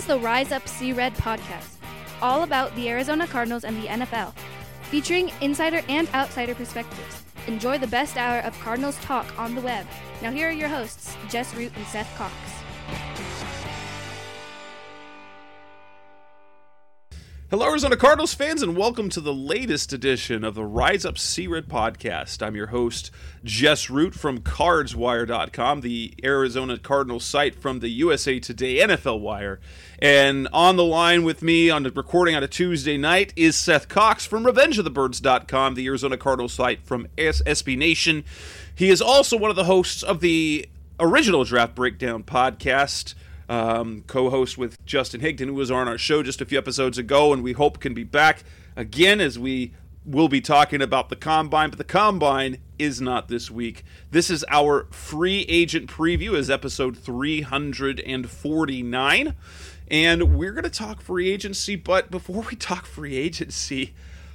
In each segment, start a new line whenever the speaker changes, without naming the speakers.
is the Rise Up See Red podcast, all about the Arizona Cardinals and the NFL, featuring insider and outsider perspectives. Enjoy the best hour of Cardinals talk on the web. Now here are your hosts, Jess Root and Seth Cox.
Hello, Arizona Cardinals fans, and welcome to the latest edition of the Rise Up See Red podcast. I'm your host, Jess Root from CardsWire.com, the Arizona Cardinals site from the USA Today NFL Wire. And on the line with me on the recording on a Tuesday night is Seth Cox from RevengeOfTheBirds.com, the Arizona Cardinals site from SB Nation. He is also one of the hosts of the original Draft Breakdown podcast, co-host with Justin Higdon, who was on our show just a few episodes ago, and we hope can be back again as we will be talking about the Combine, but the Combine is not this week. This is our free agent preview, as episode 349, and we're going to talk free agency, but before we talk free agency,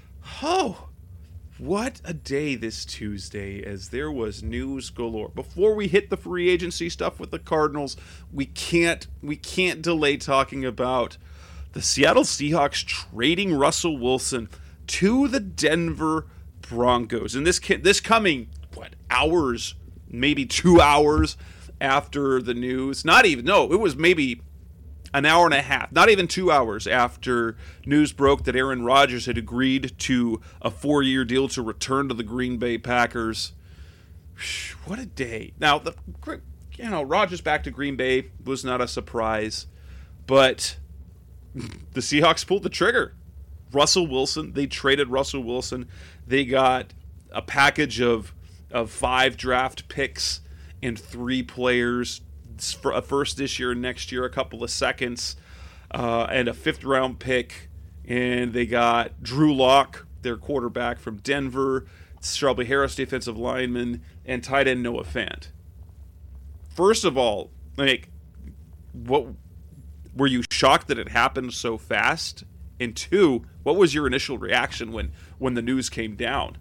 what a day this Tuesday, as there was news galore. Before we hit the free agency stuff with the Cardinals, we can't delay talking about the Seattle Seahawks trading Russell Wilson to the Denver Broncos. And this coming, hours, maybe 2 hours after the news. It was maybe an hour and a half, not even 2 hours after news broke that Aaron Rodgers had agreed to a 4-year deal to return to the Green Bay Packers. What a day. Now, Rodgers back to Green Bay was not a surprise, but the Seahawks pulled the trigger. Russell Wilson, they traded Russell Wilson. They got a package of 5 draft picks and 3 players, for a first this year and next year, a couple of seconds, and a 5th-round pick. And they got Drew Lock, their quarterback from Denver, Shelby Harris, defensive lineman, and tight end Noah Fant. First of all, what were you shocked that it happened so fast? And 2, what was your initial reaction when the news came down?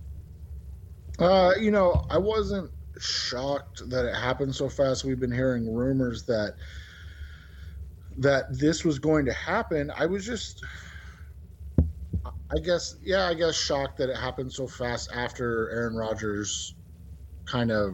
I wasn't shocked that it happened so fast. We've been hearing rumors that this was going to happen. I was just, I guess shocked that it happened so fast after Aaron Rodgers kind of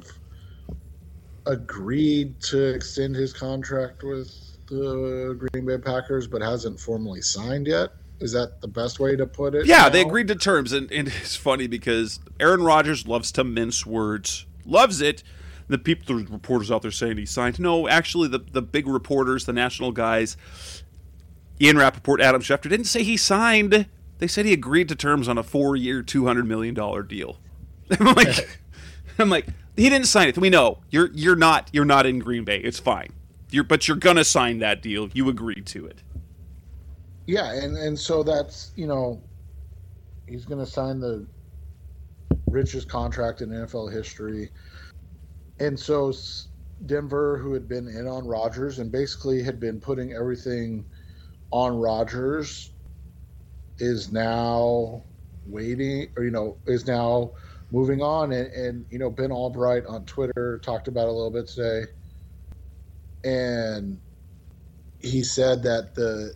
agreed to extend his contract with the Green Bay Packers, but hasn't formally signed yet. Is that the best way to put it?
Yeah,
now?
They agreed to terms, and it's funny because Aaron Rodgers loves to mince words. Loves it. The reporters out there saying he signed. No, actually, the big reporters, the national guys, Ian Rappaport, Adam Schefter, didn't say he signed. They said he agreed to terms on a 4-year, $200 million deal. I'm like, he didn't sign it. We know you're not in Green Bay. It's fine. But you're gonna sign that deal. You agreed to it.
Yeah, and so that's he's gonna sign the richest contract in NFL history. And so Denver, who had been in on Rodgers and basically had been putting everything on Rodgers, is now waiting, is now moving on. And Ben Albright on Twitter talked about it a little bit today. And he said that the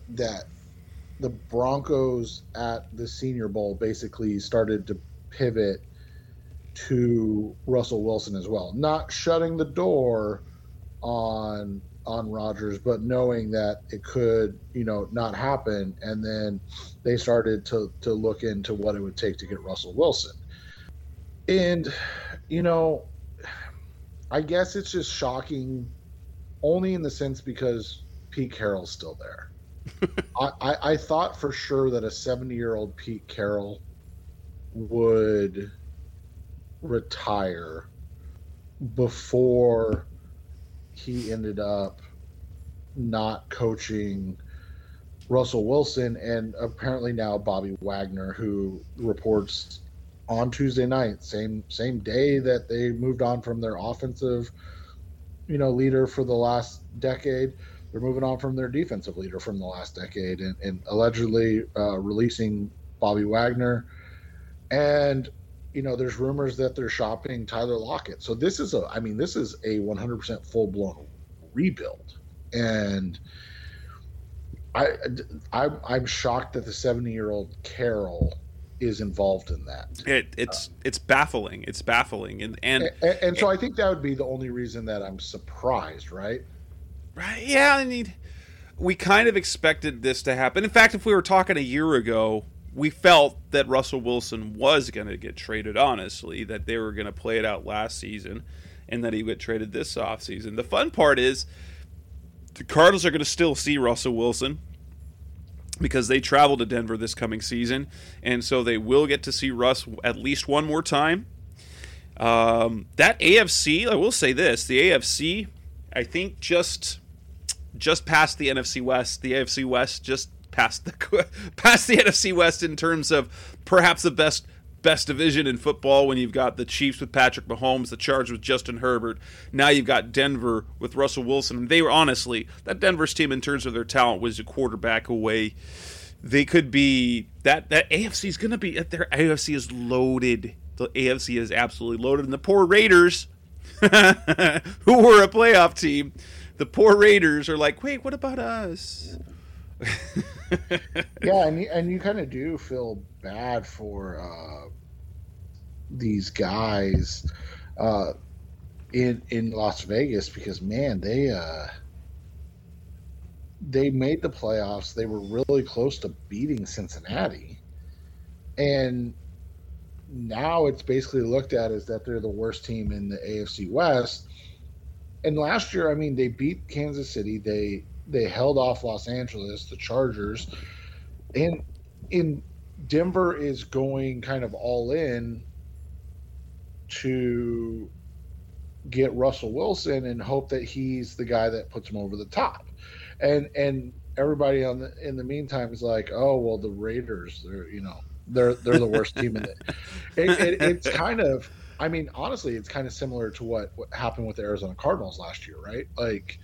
Broncos at the Senior Bowl basically started to pivot to Russell Wilson as well, not shutting the door on Rodgers, but knowing that it could not happen, and then they started to look into what it would take to get Russell Wilson. And I guess it's just shocking only in the sense because Pete Carroll's still there. I thought for sure that a 70-year-old Pete Carroll would retire before he ended up not coaching Russell Wilson, and apparently now Bobby Wagner, who reports on Tuesday night, same day that they moved on from their offensive leader for the last decade. They're moving on from their defensive leader from the last decade, and allegedly releasing Bobby Wagner. And there's rumors that they're shopping Tyler Lockett. So this is a 100% full blown rebuild. And I, I'm shocked that the 70-year-old Carroll is involved in that.
It's baffling. It's baffling,
And so I think that would be the only reason that I'm surprised, right?
Right? Yeah, I mean, we kind of expected this to happen. In fact, if we were talking a year ago, we felt that Russell Wilson was going to get traded. Honestly, that they were going to play it out last season, and that he would get traded this offseason. The fun part is the Cardinals are going to still see Russell Wilson, because they travel to Denver this coming season, and so they will get to see Russ at least one more time. That AFC, I will say this, the AFC, I think just passed the NFC West. The AFC West just passed the NFC West in terms of perhaps the best division in football, when you've got the Chiefs with Patrick Mahomes, the Chargers with Justin Herbert. Now you've got Denver with Russell Wilson. And they were, honestly, that Denver's team in terms of their talent was a quarterback away. They could be, that AFC is going to be, their AFC is loaded. The AFC is absolutely loaded. And the poor Raiders, who were a playoff team, the poor Raiders are like, wait, what about us?
Yeah, and you kind of do feel bad for these guys in Las Vegas, because man, they made the playoffs. They were really close to beating Cincinnati, and now it's basically looked at as that they're the worst team in the AFC West. And last year, I mean, they beat Kansas City. They held off Los Angeles, the Chargers, and in Denver is going kind of all in to get Russell Wilson and hope that he's the guy that puts him over the top. And everybody in the meantime is like, oh well, the Raiders, they're the worst team in it. It's kind of, I mean, honestly, it's kind of similar to what happened with the Arizona Cardinals last year, right? Like,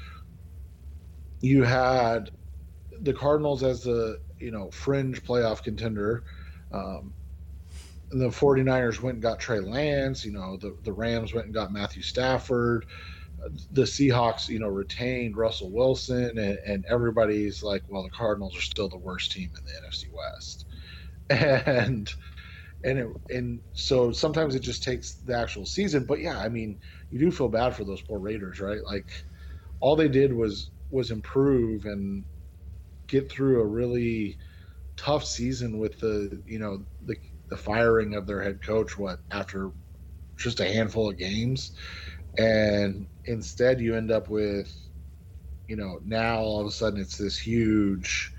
you had the Cardinals as the fringe playoff contender. And the 49ers went and got Trey Lance. The Rams went and got Matthew Stafford. The Seahawks, retained Russell Wilson, and everybody's like, well, the Cardinals are still the worst team in the NFC West. And so sometimes it just takes the actual season. But yeah, I mean, you do feel bad for those poor Raiders, right? Like, all they did was improve and get through a really tough season with the firing of their head coach after just a handful of games, and instead you end up with now all of a sudden it's this huge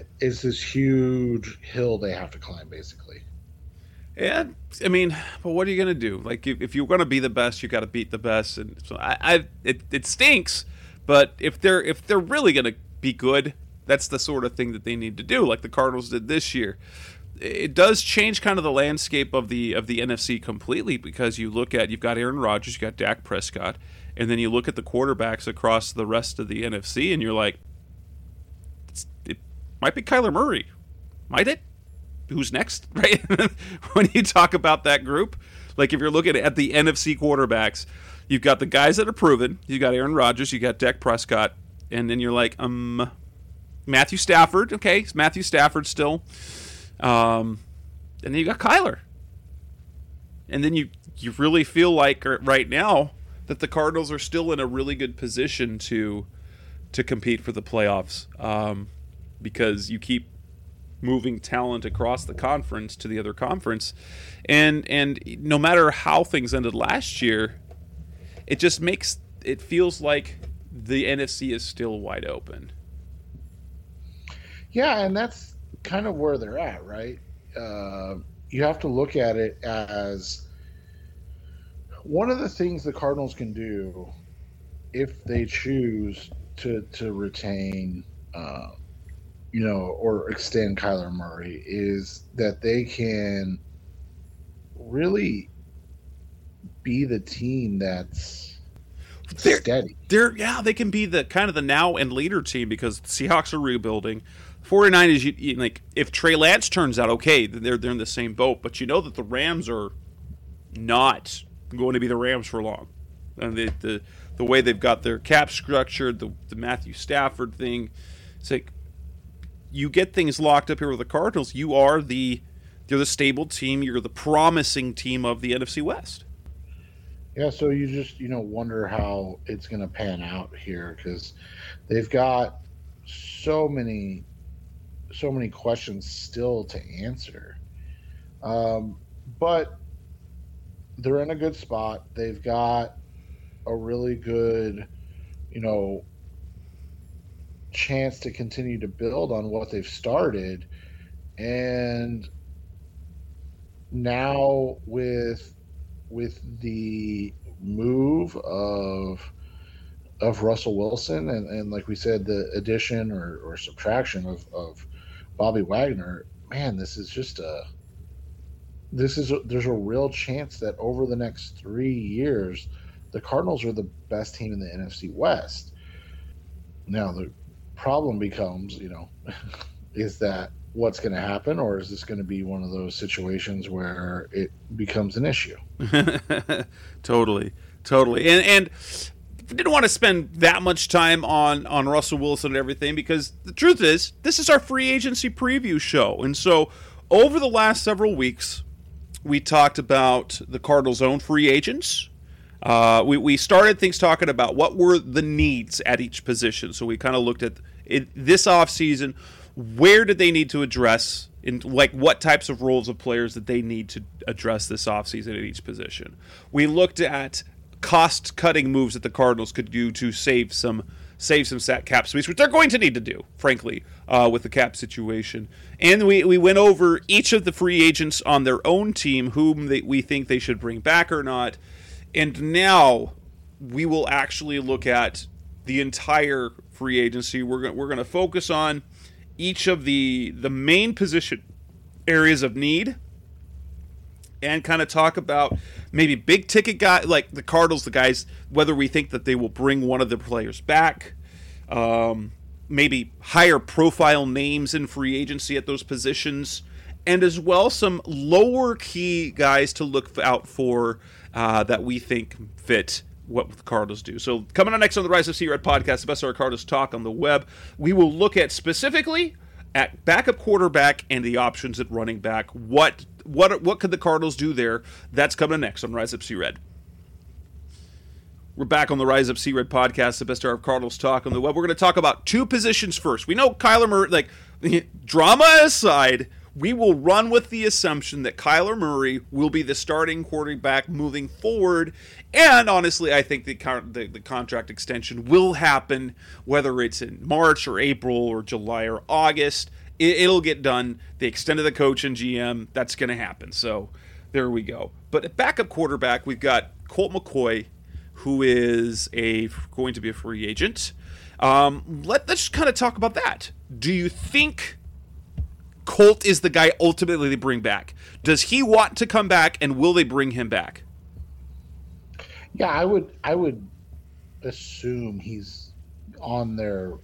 hill they have to climb, basically.
And I mean, but what are you going to do? Like, if you're going to be the best, you got to beat the best. And so it stinks. But if they're really going to be good, that's the sort of thing that they need to do, like the Cardinals did this year. It does change kind of the landscape of the NFC completely, because you've got Aaron Rodgers, you got Dak Prescott, and then you look at the quarterbacks across the rest of the NFC, and you're like, it might be Kyler Murray, might it? Who's next, right? When you talk about that group, like if you're looking at the NFC quarterbacks, you've got the guys that are proven. You got Aaron Rodgers, you got Dak Prescott, and then you're like, Matthew Stafford. Okay, it's Matthew Stafford still. And then you got Kyler. And then you really feel like right now that the Cardinals are still in a really good position to compete for the playoffs, because you keep moving talent across the conference to the other conference, and no matter how things ended last year, it just feels like the NFC is still wide open.
Yeah, and that's kind of where they're at, right? You have to look at it as one of the things the Cardinals can do if they choose to retain or extend Kyler Murray, is that they can really be the team that's steady.
They can be the kind of the now and later team, because the Seahawks are rebuilding. 49ers, like, if Trey Lance turns out okay, then they're in the same boat. But you know that the Rams are not going to be the Rams for long. And the way they've got their cap structured, the Matthew Stafford thing, it's like, you get things locked up here with the Cardinals, you're the stable team, you're the promising team of the NFC West.
Yeah, so you just wonder how it's going to pan out here, because they've got so many questions still to answer. But they're in a good spot. They've got a really good, chance to continue to build on what they've started. And now with the move of Russell Wilson and like we said, the addition or subtraction of Bobby Wagner, man, there's a real chance that over the next 3 years, the Cardinals are the best team in the NFC West. Now the problem becomes, is that what's going to happen, or is this going to be one of those situations where it becomes an issue?
Totally. And didn't want to spend that much time on Russell Wilson and everything, because the truth is, this is our free agency preview show. And so over the last several weeks, we talked about the Cardinals' own free agents. We started things talking about what were the needs at each position. So we kind of looked at this offseason, where did they need to address, in like what types of roles of players that they need to address this offseason at each position. We looked at cost-cutting moves that the Cardinals could do to save some cap space, which they're going to need to do, frankly, with the cap situation. And we went over each of the free agents on their own team, whom we think they should bring back or not. And now we will actually look at the entire free agency. We're going to focus on each of the main position areas of need, and kind of talk about maybe big ticket guys like the Cardinals, the guys, whether we think that they will bring one of the players back, maybe higher profile names in free agency at those positions, and as well some lower key guys to look out for that we think fit what the Cardinals do. So coming on next on the Rise of Sea Red podcast, the best of our Cardinals talk on the web, we will look at specifically at backup quarterback and the options at running back. What could the Cardinals do there? That's coming next on Rise Up Sea Red. We're back on the Rise Up Sea Red podcast, the best of our Cardinals talk on the web. We're going to talk about two positions first. We know Kyler Murray, drama aside, we will run with the assumption that Kyler Murray will be the starting quarterback moving forward. And honestly, I think the contract extension will happen, whether it's in March or April or July or August. It'll get done. The extent of the coach and GM, that's going to happen. So there we go. But at backup quarterback, we've got Colt McCoy, who is going to be a free agent. Let's kind of talk about that. Do you think Colt is the guy ultimately they bring back? Does he want to come back, and will they bring him back?
Yeah, I would assume he's in their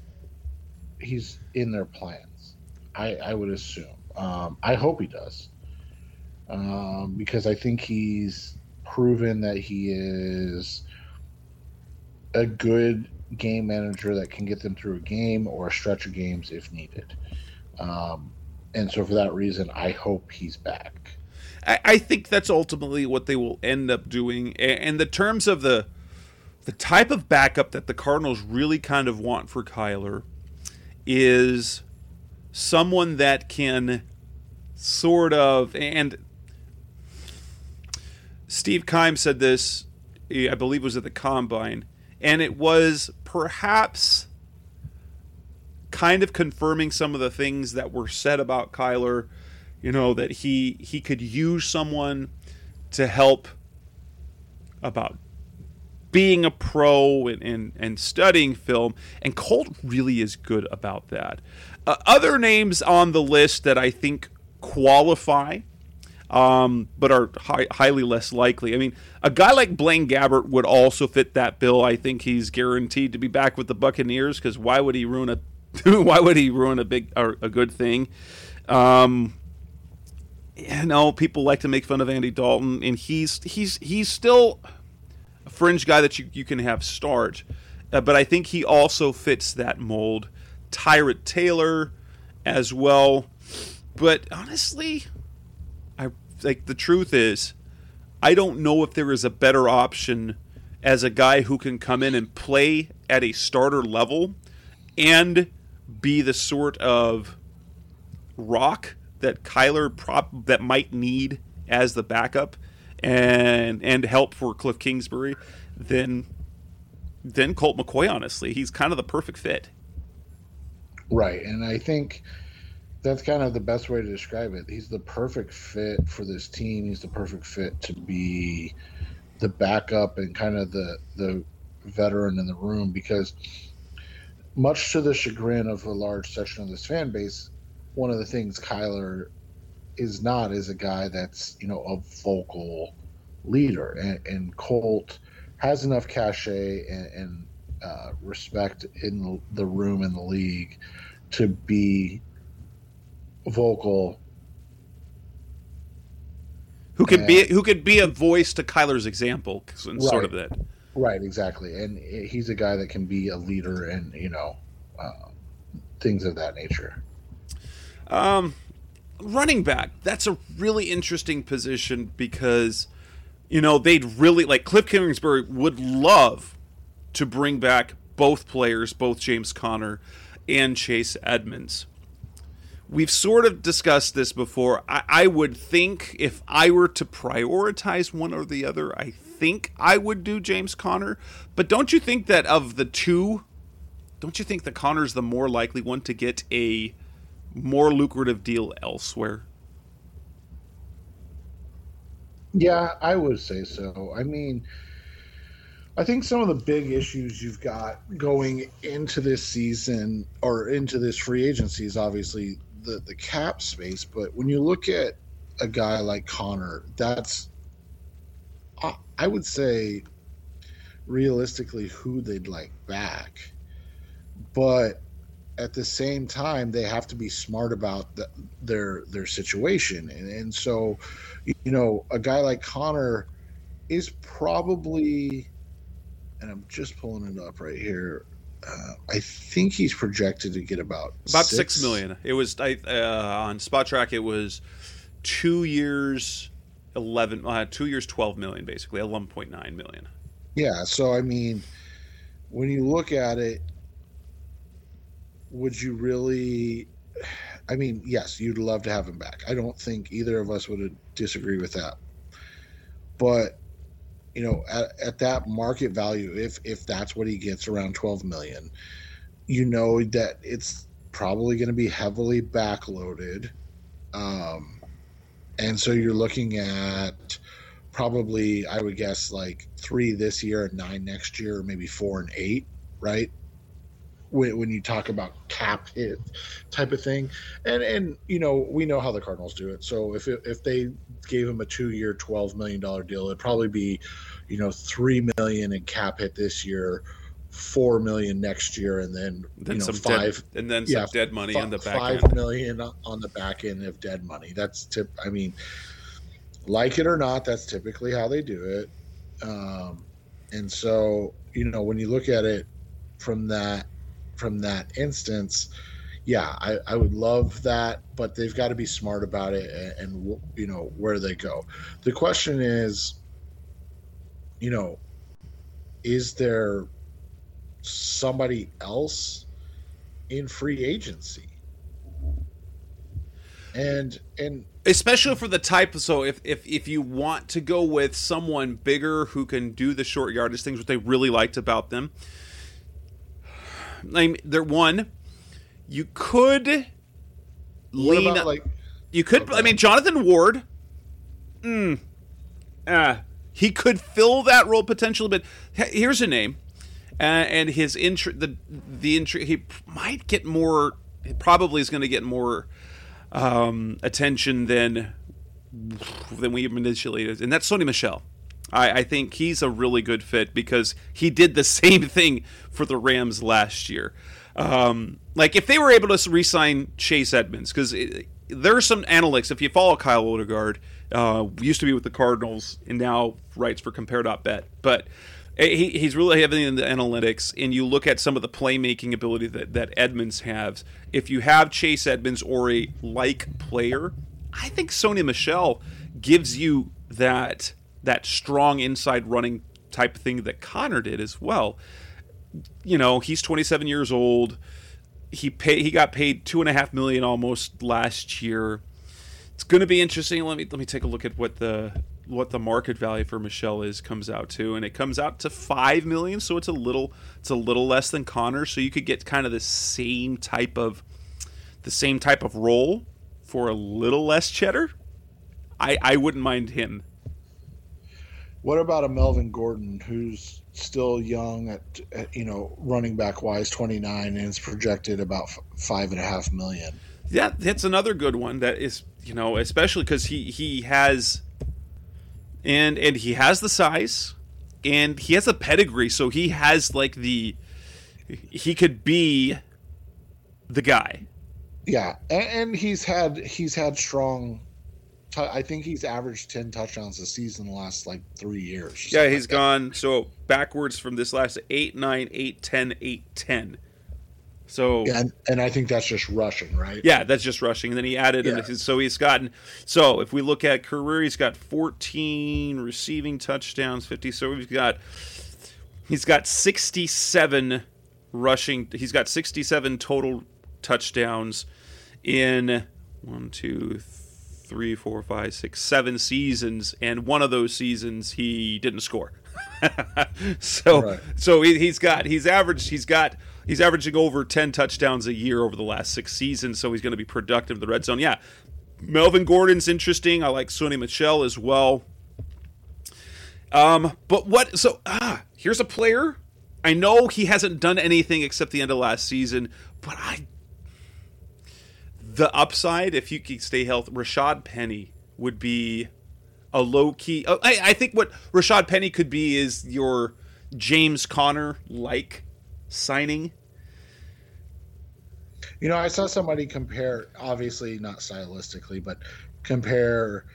plans. I would assume. I hope he does, because I think he's proven that he is a good game manager that can get them through a game or a stretch of games if needed. And so for that reason, I hope he's back.
I think that's ultimately what they will end up doing. And the terms of the type of backup that the Cardinals really kind of want for Kyler is someone that can sort of, and Steve Keim said this, I believe it was at the Combine, and it was perhaps kind of confirming some of the things that were said about Kyler, that he could use someone to help about being a pro and studying film, and Colt really is good about that. Other names on the list that I think qualify, but are highly less likely. I mean, a guy like Blaine Gabbert would also fit that bill. I think he's guaranteed to be back with the Buccaneers, because why would he ruin a good thing? People like to make fun of Andy Dalton, and he's still a fringe guy that you can have start, but I think he also fits that mold. Tyrod Taylor, as well. But honestly, the truth is, I don't know if there is a better option as a guy who can come in and play at a starter level and be the sort of rock that Kyler that might need as the backup and help for Cliff Kingsbury than Colt McCoy. Honestly, he's kind of the perfect fit.
Right, and I think that's kind of the best way to describe it. He's the perfect fit for this team. He's the perfect fit to be the backup and kind of the veteran in the room, because much to the chagrin of a large section of this fan base, one of the things Kyler is not is a guy that's, a vocal leader. And Colt has enough cachet and respect in the room in the league to be vocal.
Who could be a voice to Kyler's example, sort of that.
Right, exactly. And he's a guy that can be a leader and, things of that nature.
Running back, that's a really interesting position because, they'd really, Cliff Kingsbury would love to bring back both players, both James Conner and Chase Edmonds. We've sort of discussed this before. I would think if I were to prioritize one or the other, I think I would do James Conner. But don't you think that of the two, don't you think that Conner's the more likely one to get a more lucrative deal elsewhere?
Yeah, I would say so. I mean, I think some of the big issues you've got going into this season or into this free agency is obviously the cap space. But when you look at a guy like Conner, that's, I would say, realistically who they'd like back. But at the same time, they have to be smart about their situation. And so, a guy like Conner is probably, and I'm just pulling it up right here, I think he's projected to get about
$6 million. It was on Spot Track. It was 2 years, 12 million, basically 11.9 million.
Yeah. So I mean, when you look at it, would you really? I mean, yes, you'd love to have him back. I don't think either of us would disagree with that. But at that market value, if that's what he gets, around 12 million, that it's probably going to be heavily backloaded. And so you're looking at probably, I would guess, like 3 this year and 9 next year, or maybe 4 and 8, right? When you talk about cap hit type of thing. And we know how the Cardinals do it. So if they gave him a 2-year, $12 million deal, it'd probably be, $3 million in cap hit this year, $4 million next year, and then some
dead money on the back end.
$5 million on the back end of dead money. That's I mean, like it or not, that's typically how they do it. And so, when you look at it from that instance, yeah, I would love that, but they've got to be smart about it and where they go. The question is, is there somebody else in free agency? And
especially for the type, so if you want to go with someone bigger who can do the short yardage things, what they really liked about them, you could lean. I mean, Jonathan Ward. He could fill that role potentially, but here's a name, and his he might get more. He probably is going to get more attention than we initially, and that's Sony Michel. I think he's a really good fit because he did the same thing for the Rams last year. If they were able to re-sign Chase Edmonds, because there are some analytics. If you follow Kyle Odegaard, used to be with the Cardinals and now writes for Compare.bet, but He's really heavy in the analytics, and you look at some of the playmaking ability that Edmonds has. If you have Chase Edmonds or a like player, I think Sony Michel gives you that strong inside running type of thing that Connor did as well. You know, he's 27 years old. He got paid $2.5 million almost last year. It's going to be interesting. Let me take a look at what the market value for Michel comes out to, and it comes out to $5 million. So it's a little less than Connor. So you could get kind of the same type of role for a little less cheddar. I wouldn't mind him.
What about a Melvin Gordon who's still young at running back wise, 29, and is projected about $5.5 million?
Yeah, that's another good one. That is, especially because he has and he has the size and he has a pedigree, so he has he could be the guy.
Yeah, and he's had strong. I think he's averaged 10 touchdowns a season the last 3 years.
Yeah, he's gone so backwards from this last 8, 9, 8, 10, 8, 10. So
yeah, and I think that's just rushing, right?
Yeah, that's just rushing. And then he added, so he's gotten. So if we look at career, he's got 14 receiving touchdowns, 50. So he's got 67 rushing. He's got 67 total touchdowns in 1, 2, 3, 4, 5, 6, 7 seasons, and one of those seasons he didn't score. So he's averaging over 10 touchdowns a year over the last 6 seasons, so he's going to be productive in the red zone. Yeah, Melvin Gordon's interesting. I like Sony Michel as well. But what? So here's a player. I know he hasn't done anything except the end of last season, but the upside, if you can stay healthy, Rashad Penny would be a low-key... I think what Rashad Penny could be is your James Conner-like signing.
I saw somebody compare, obviously not stylistically, but compare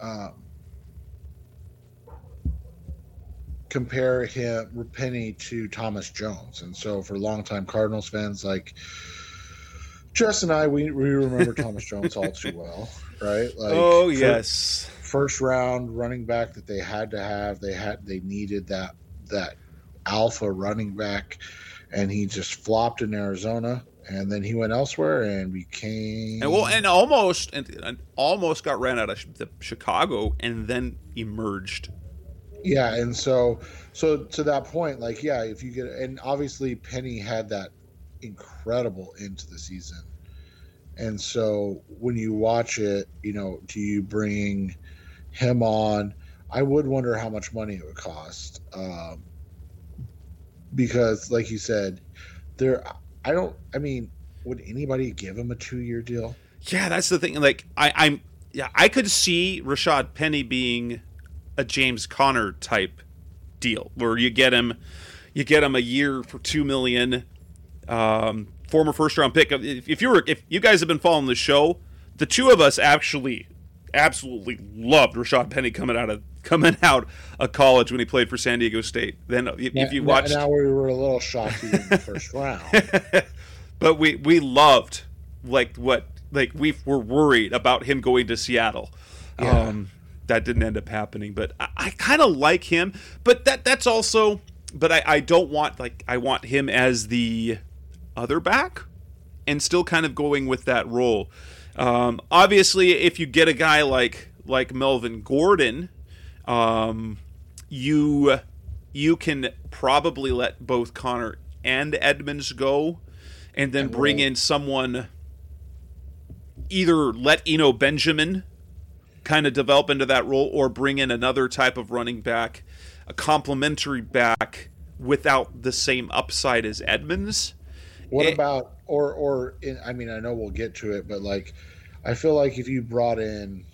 Penny to Thomas Jones. And so for longtime Cardinals fans Jess and I, we remember Thomas Jones all too well, right?
Yes.
First round running back that they had to have. They needed that alpha running back, and he just flopped in Arizona, and then he went elsewhere and became
and almost got ran out of Chicago and then emerged.
Yeah, and so to that point, if you get, and obviously Penny had that incredible into the season, and so when you watch it, do you bring him on? I would wonder how much money it would cost, because like you said, would anybody give him a 2-year deal?
Yeah, that's the thing. I could see Rashad Penny being a James Conner type deal where you get him a year for $2 million. Former first round pick. If you guys have been following the show, the two of us actually absolutely loved Rashad Penny coming out of college when he played for San Diego State. Then if you watched,
now we were a little shocked in the first round,
but we loved we were worried about him going to Seattle.
Yeah.
That didn't end up happening, but I kind of like him. But that's also. But I don't want I want him as the other back, and still kind of going with that role. Obviously, if you get a guy like Melvin Gordon, you can probably let both Connor and Edmonds go, and then bring in someone. Either let Eno Benjamin kind of develop into that role, or bring in another type of running back, a complementary back without the same upside as Edmonds.
What about I know we'll get to it, but I feel like if you brought in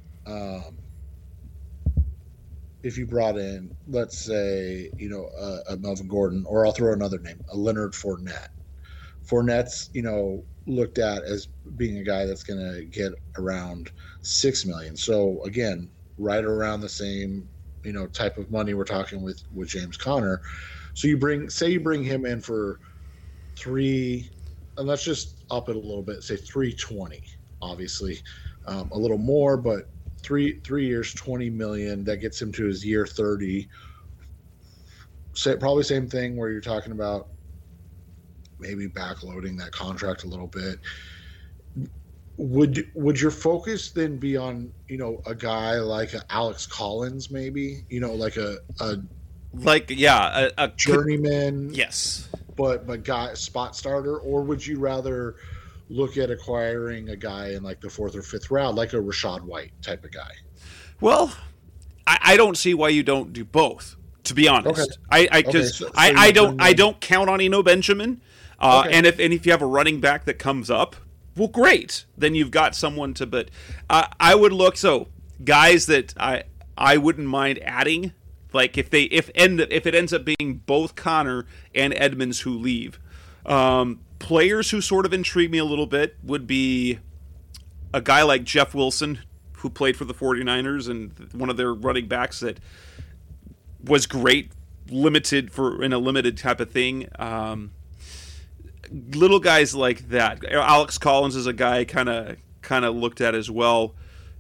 let's say a Melvin Gordon, or I'll throw another name, a Leonard Fournette. Fournette's looked at as being a guy that's going to get around $6 million. So again, right around the same type of money we're talking with James Conner. So you bring him in for three, and let's just up it a little bit, say 320, obviously, a little more, but three years, 20 million. That gets him to his year 30. Probably same thing where you're talking about maybe backloading that contract a little bit. Would your focus then be on a guy like Alex Collins, maybe like a journeyman?
Yes,
but guy spot starter, or would you rather look at acquiring a guy in like the 4th or 5th round, like a Rashad White type of guy?
Well, I don't see why you don't do both. To be honest,
okay.
I don't count on Eno Benjamin, and if you have a running back that comes up, well, great. Then you've got someone to. But I would look guys that I wouldn't mind adding. Like if it ends up being both Connor and Edmonds who leave, players who sort of intrigue me a little bit would be a guy like Jeff Wilson, who played for the 49ers and one of their running backs that was great, in a limited type of thing. Little guys like that. Alex Collins is a guy kind of looked at as well.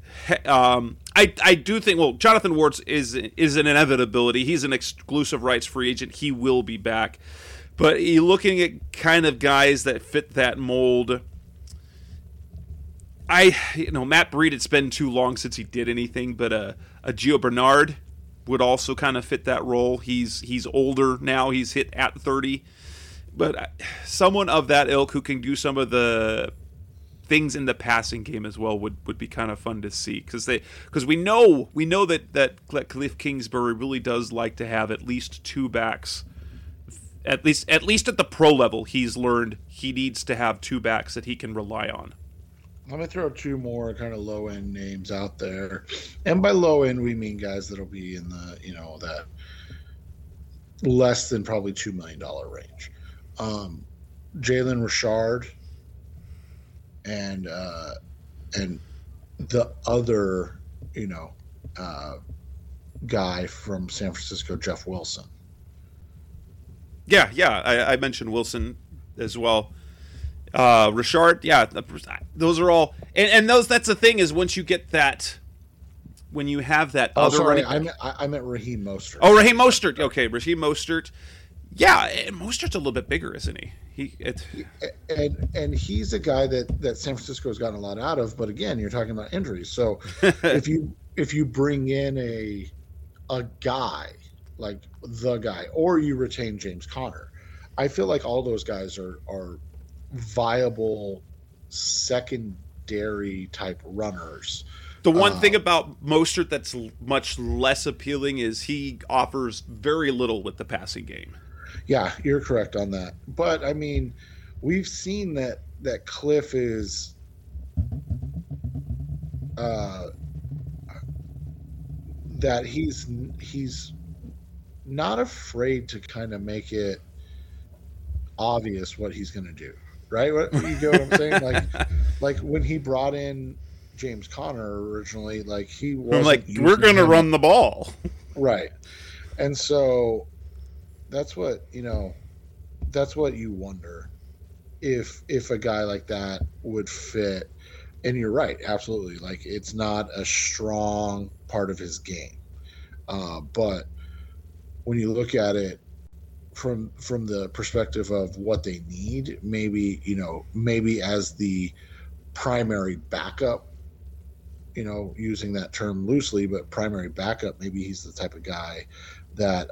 I do think, Jonathan Ward is an inevitability. He's an exclusive rights free agent. He will be back. But you're looking at kind of guys that fit that mold. Matt Breed, it's been too long since he did anything, but a Gio Bernard would also kind of fit that role. He's older now. He's hit at 30. But someone of that ilk who can do some of the things in the passing game as well would be kind of fun to see, because we know that Cliff Kingsbury really does like to have at least two backs. At least at the pro level, he's learned he needs to have two backs that he can rely on.
Let me throw two more kind of low end names out there, and by low end we mean guys that'll be in the that less than probably $2 million range. Jalen Richard and the other guy from San Francisco, Jeff Wilson.
Yeah, I mentioned Wilson as well. Richard, yeah, those are all, and those. That's the thing, is once you get that, when you have that
I meant Raheem Mostert.
Oh, Raheem Mostert. Okay, Raheem Mostert. Yeah, and Mostert's a little bit bigger, isn't he?
And he's a guy that San Francisco has gotten a lot out of. But again, you're talking about injuries. So if you bring in a guy like the guy, or you retain James Conner, I feel like all those guys are viable secondary type runners.
The one thing about Mostert that's much less appealing is he offers very little with the passing game.
Yeah, you're correct on that. But I mean, we've seen that Cliff is that he's not afraid to kind of make it obvious what he's going to do, right? You get what I'm saying? Like when he brought in James Conner originally, like he was
like, we're going to run the ball,
right? And so that's what you wonder if a guy like that would fit. And you're right, absolutely. Like, it's not a strong part of his game, but when you look at it from the perspective of what they need, maybe as the primary backup, using that term loosely, but primary backup, maybe he's the type of guy that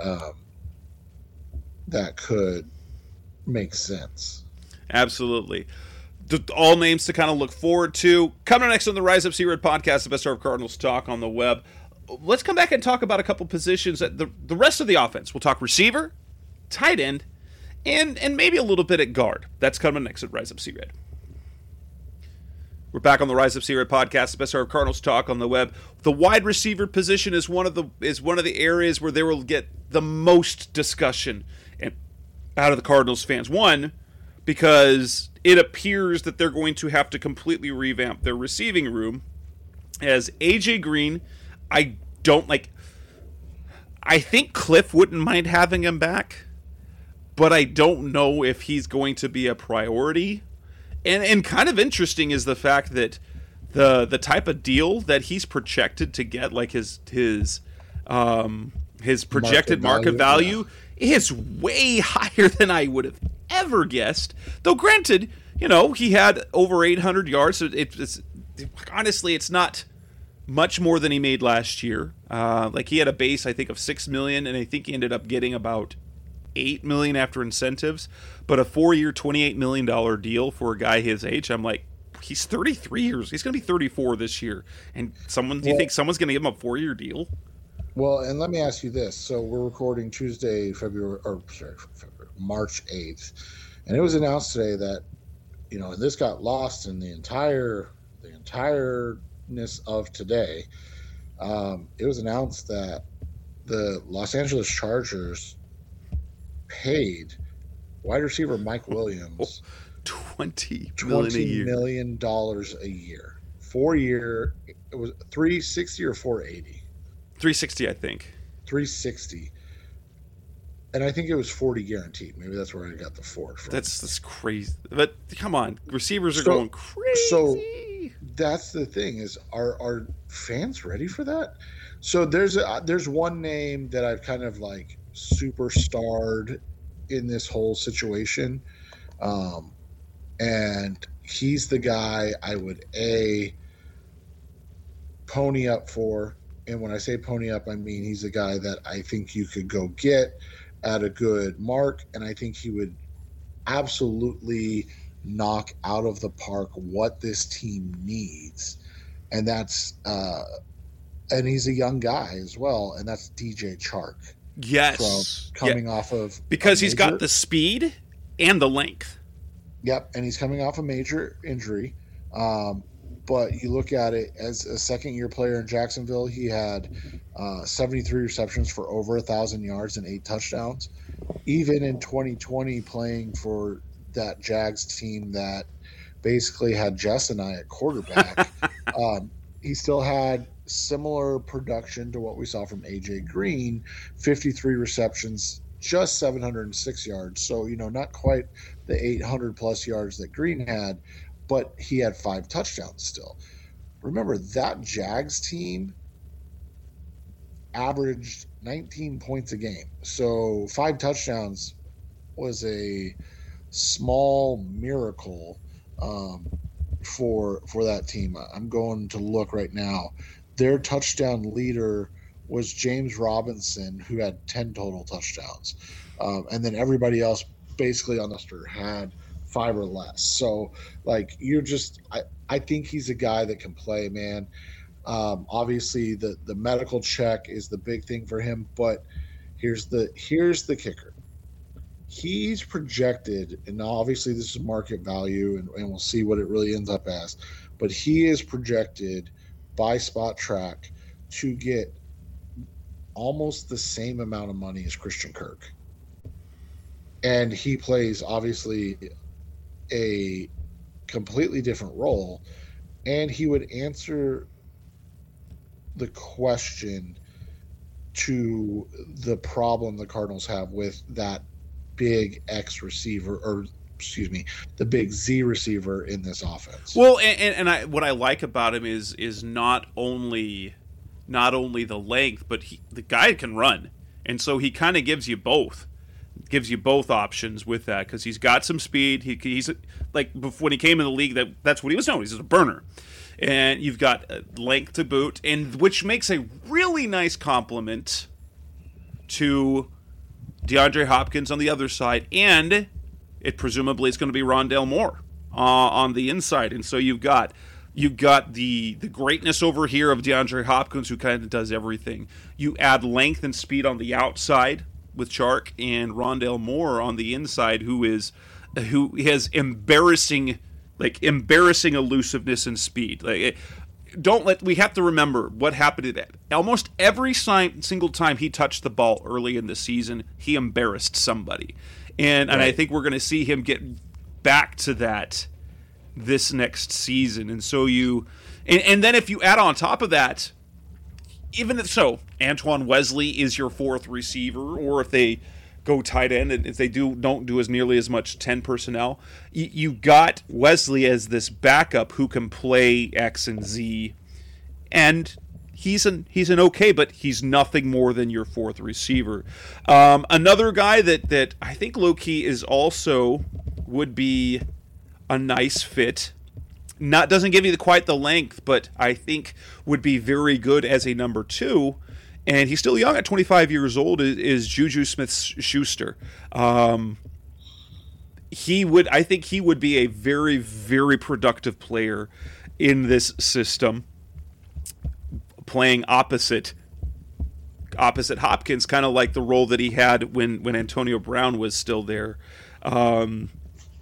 that could make sense.
Absolutely. All names to kind of look forward to. Coming next on the Rise Up Sea Red podcast, the best of Cardinals talk on the web. Let's come back and talk about a couple positions. The rest of the offense. We'll talk receiver, tight end, and maybe a little bit at guard. That's coming next at Rise Up Sea Red. We're back on the Rise Up Sea Red podcast, the best of Cardinals talk on the web. The wide receiver position is one of the areas where they will get the most discussion out of the Cardinals fans. One, because it appears that they're going to have to completely revamp their receiving room, as AJ Green, I don't like. I think Cliff wouldn't mind having him back, but I don't know if he's going to be a priority. And kind of interesting is the fact that the type of deal that he's projected to get, like his projected market value is way higher than I would have ever guessed. Though granted, he had over 800 yards. So it's honestly, it's not much more than he made last year. Like he had a base, I think, of $6 million, and I think he ended up getting about $8 million after incentives. But a 4-year, $28 million deal for a guy his age, I'm like, he's 33 years. He's going to be 34 this year. And do you think someone's going to give him a 4-year deal?
Well, and let me ask you this. So we're recording Tuesday, March 8th. And it was announced today that, and this got lost in the entireness of today. It was announced that the Los Angeles Chargers paid wide receiver Mike Williams
$20
million a year. 4-year, it was 360 or 480.
360, I think.
360. And I think it was 40 guaranteed. Maybe that's where I got the 4 from.
That's crazy. But come on, receivers are going crazy.
So that's the thing is, are fans ready for that? So there's one name that I've kind of like superstarred in this whole situation. And he's the guy I would pony up for. And when I say pony up, I mean he's a guy that I think you could go get at a good mark, and I think he would absolutely knock out of the park what this team needs. And that's and he's a young guy as well, and that's DJ Chark.
Yes.
Coming off of
because he's got the speed and the length.
Yep, and he's coming off a major injury. But you look at it as a second-year player in Jacksonville, he had 73 receptions for over 1,000 yards and 8 touchdowns. Even in 2020, playing for that Jags team that basically had Jess and I at quarterback, he still had similar production to what we saw from A.J. Green, 53 receptions, just 706 yards. So, not quite the 800-plus yards that Green had, but he had 5 touchdowns still. Remember, that Jags team averaged 19 points a game. So 5 touchdowns was a small miracle for that team. I'm going to look right now. Their touchdown leader was James Robinson, who had 10 total touchdowns. And then everybody else basically on the roster had 5 or less. So like I think he's a guy that can play, man. Obviously the medical check is the big thing for him, but here's the kicker. He's projected, and obviously this is market value and we'll see what it really ends up as, but he is projected by Spot Track to get almost the same amount of money as Christian Kirk. And he plays obviously a completely different role, and he would answer the question to the problem the Cardinals have with that big X receiver, or excuse me, the big Z receiver in this offense.
Well, and what I like about him is not only the length, but the guy can run, and so he kind of gives you both options with that, because he's got some speed. He's like, when he came in the league, that's what he was known. He's a burner, and you've got length to boot, and which makes a really nice complement to DeAndre Hopkins on the other side, and it presumably is going to be Rondale Moore on the inside, and so you've got the greatness over here of DeAndre Hopkins, who kind of does everything. You add length and speed on the outside with Chark, and Rondale Moore on the inside, who has embarrassing elusiveness and speed. We have to remember what happened to that. Almost every single time he touched the ball early in the season, he embarrassed somebody, and I think we're going to see him get back to that this next season. And so and then if you add on top of that, even if so, Antoine Wesley is your fourth receiver, or if they go tight end, and if they don't do as nearly as much 10 personnel, you got Wesley as this backup who can play X and Z, and he's an okay, but he's nothing more than your fourth receiver. Another guy that I think low-key is also would be a nice fit. Doesn't give you quite the length, but I think would be very good as a number 2. And he's still young at 25 years old. Is Juju Smith-Schuster? I think he would be a very, very productive player in this system, playing opposite Hopkins, kind of like the role that he had when Antonio Brown was still there. And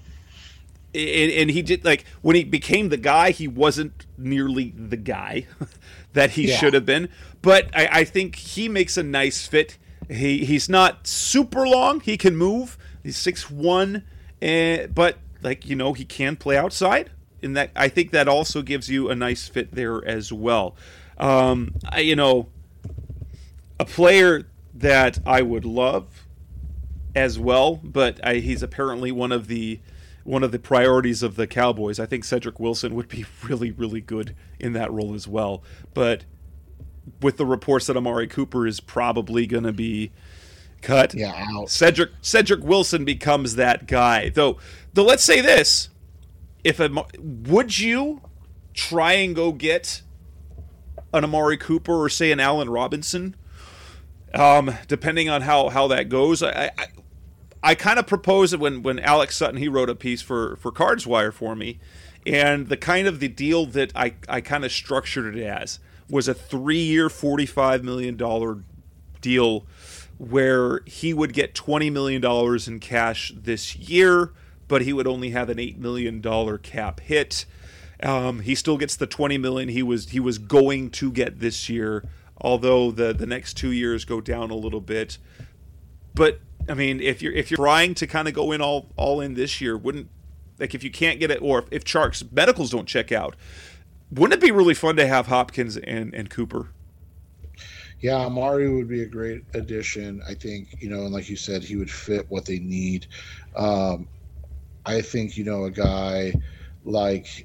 he did, like, when he became the guy, he wasn't nearly the guy that he should have been. But I think he makes a nice fit. He's not super long. He can move. He's 6'1", but he can play outside. And that, I think that also gives you a nice fit there as well. A player that I would love as well, but he's apparently one of the priorities of the Cowboys. I think Cedric Wilson would be really, really good in that role as well. But with the reports that Amari Cooper is probably going to be cut,
out.
Cedric Wilson becomes that guy. Though let's say this: would you try and go get an Amari Cooper or say an Allen Robinson? Depending on how that goes, I kind of proposed it when Alex Sutton, he wrote a piece for Cards Wire for me, and the deal that I kind of structured it as was a 3-year, $45 million deal where he would get $20 million in cash this year, but he would only have an $8 million cap hit. He still gets the $20 million he was going to get this year, although the next 2 years go down a little bit. But I mean, if you're trying to kind of go in all in this year, if you can't get it, or if Chark's medicals don't check out, wouldn't it be really fun to have Hopkins and Cooper?
Yeah, Amari would be a great addition. I think, and like you said, he would fit what they need. I think, a guy like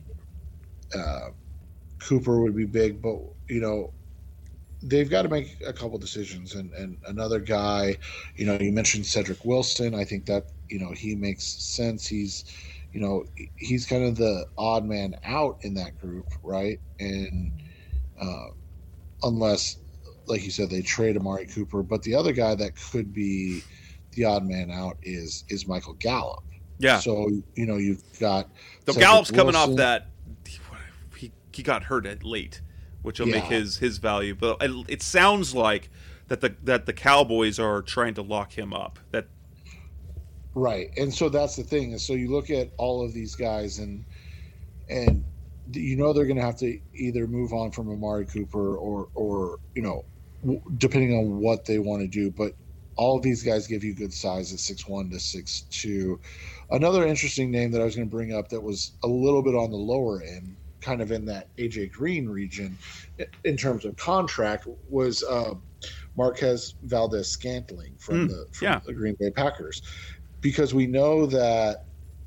Cooper would be big, but, they've got to make a couple decisions. And another guy, you mentioned Cedric Wilson. I think that, he makes sense. He's kind of the odd man out in that group, right? And unless, like you said, they trade Amari Cooper. But the other guy that could be the odd man out is Michael Gallup.
Yeah.
So, you've got...
So Gallup's coming off that... He got hurt late, which will make his value. But it sounds like that the Cowboys are trying to lock him up.
Right, and so that's the thing. And so you look at all of these guys, and they're going to have to either move on from Amari Cooper or depending on what they want to do. But all of these guys give you good size at 6'1" to 6'2". Another interesting name that I was going to bring up that was a little bit on the lower end, kind of in that AJ Green region in terms of contract, was Marquez Valdez-Scantling from the Green Bay Packers. Because we know that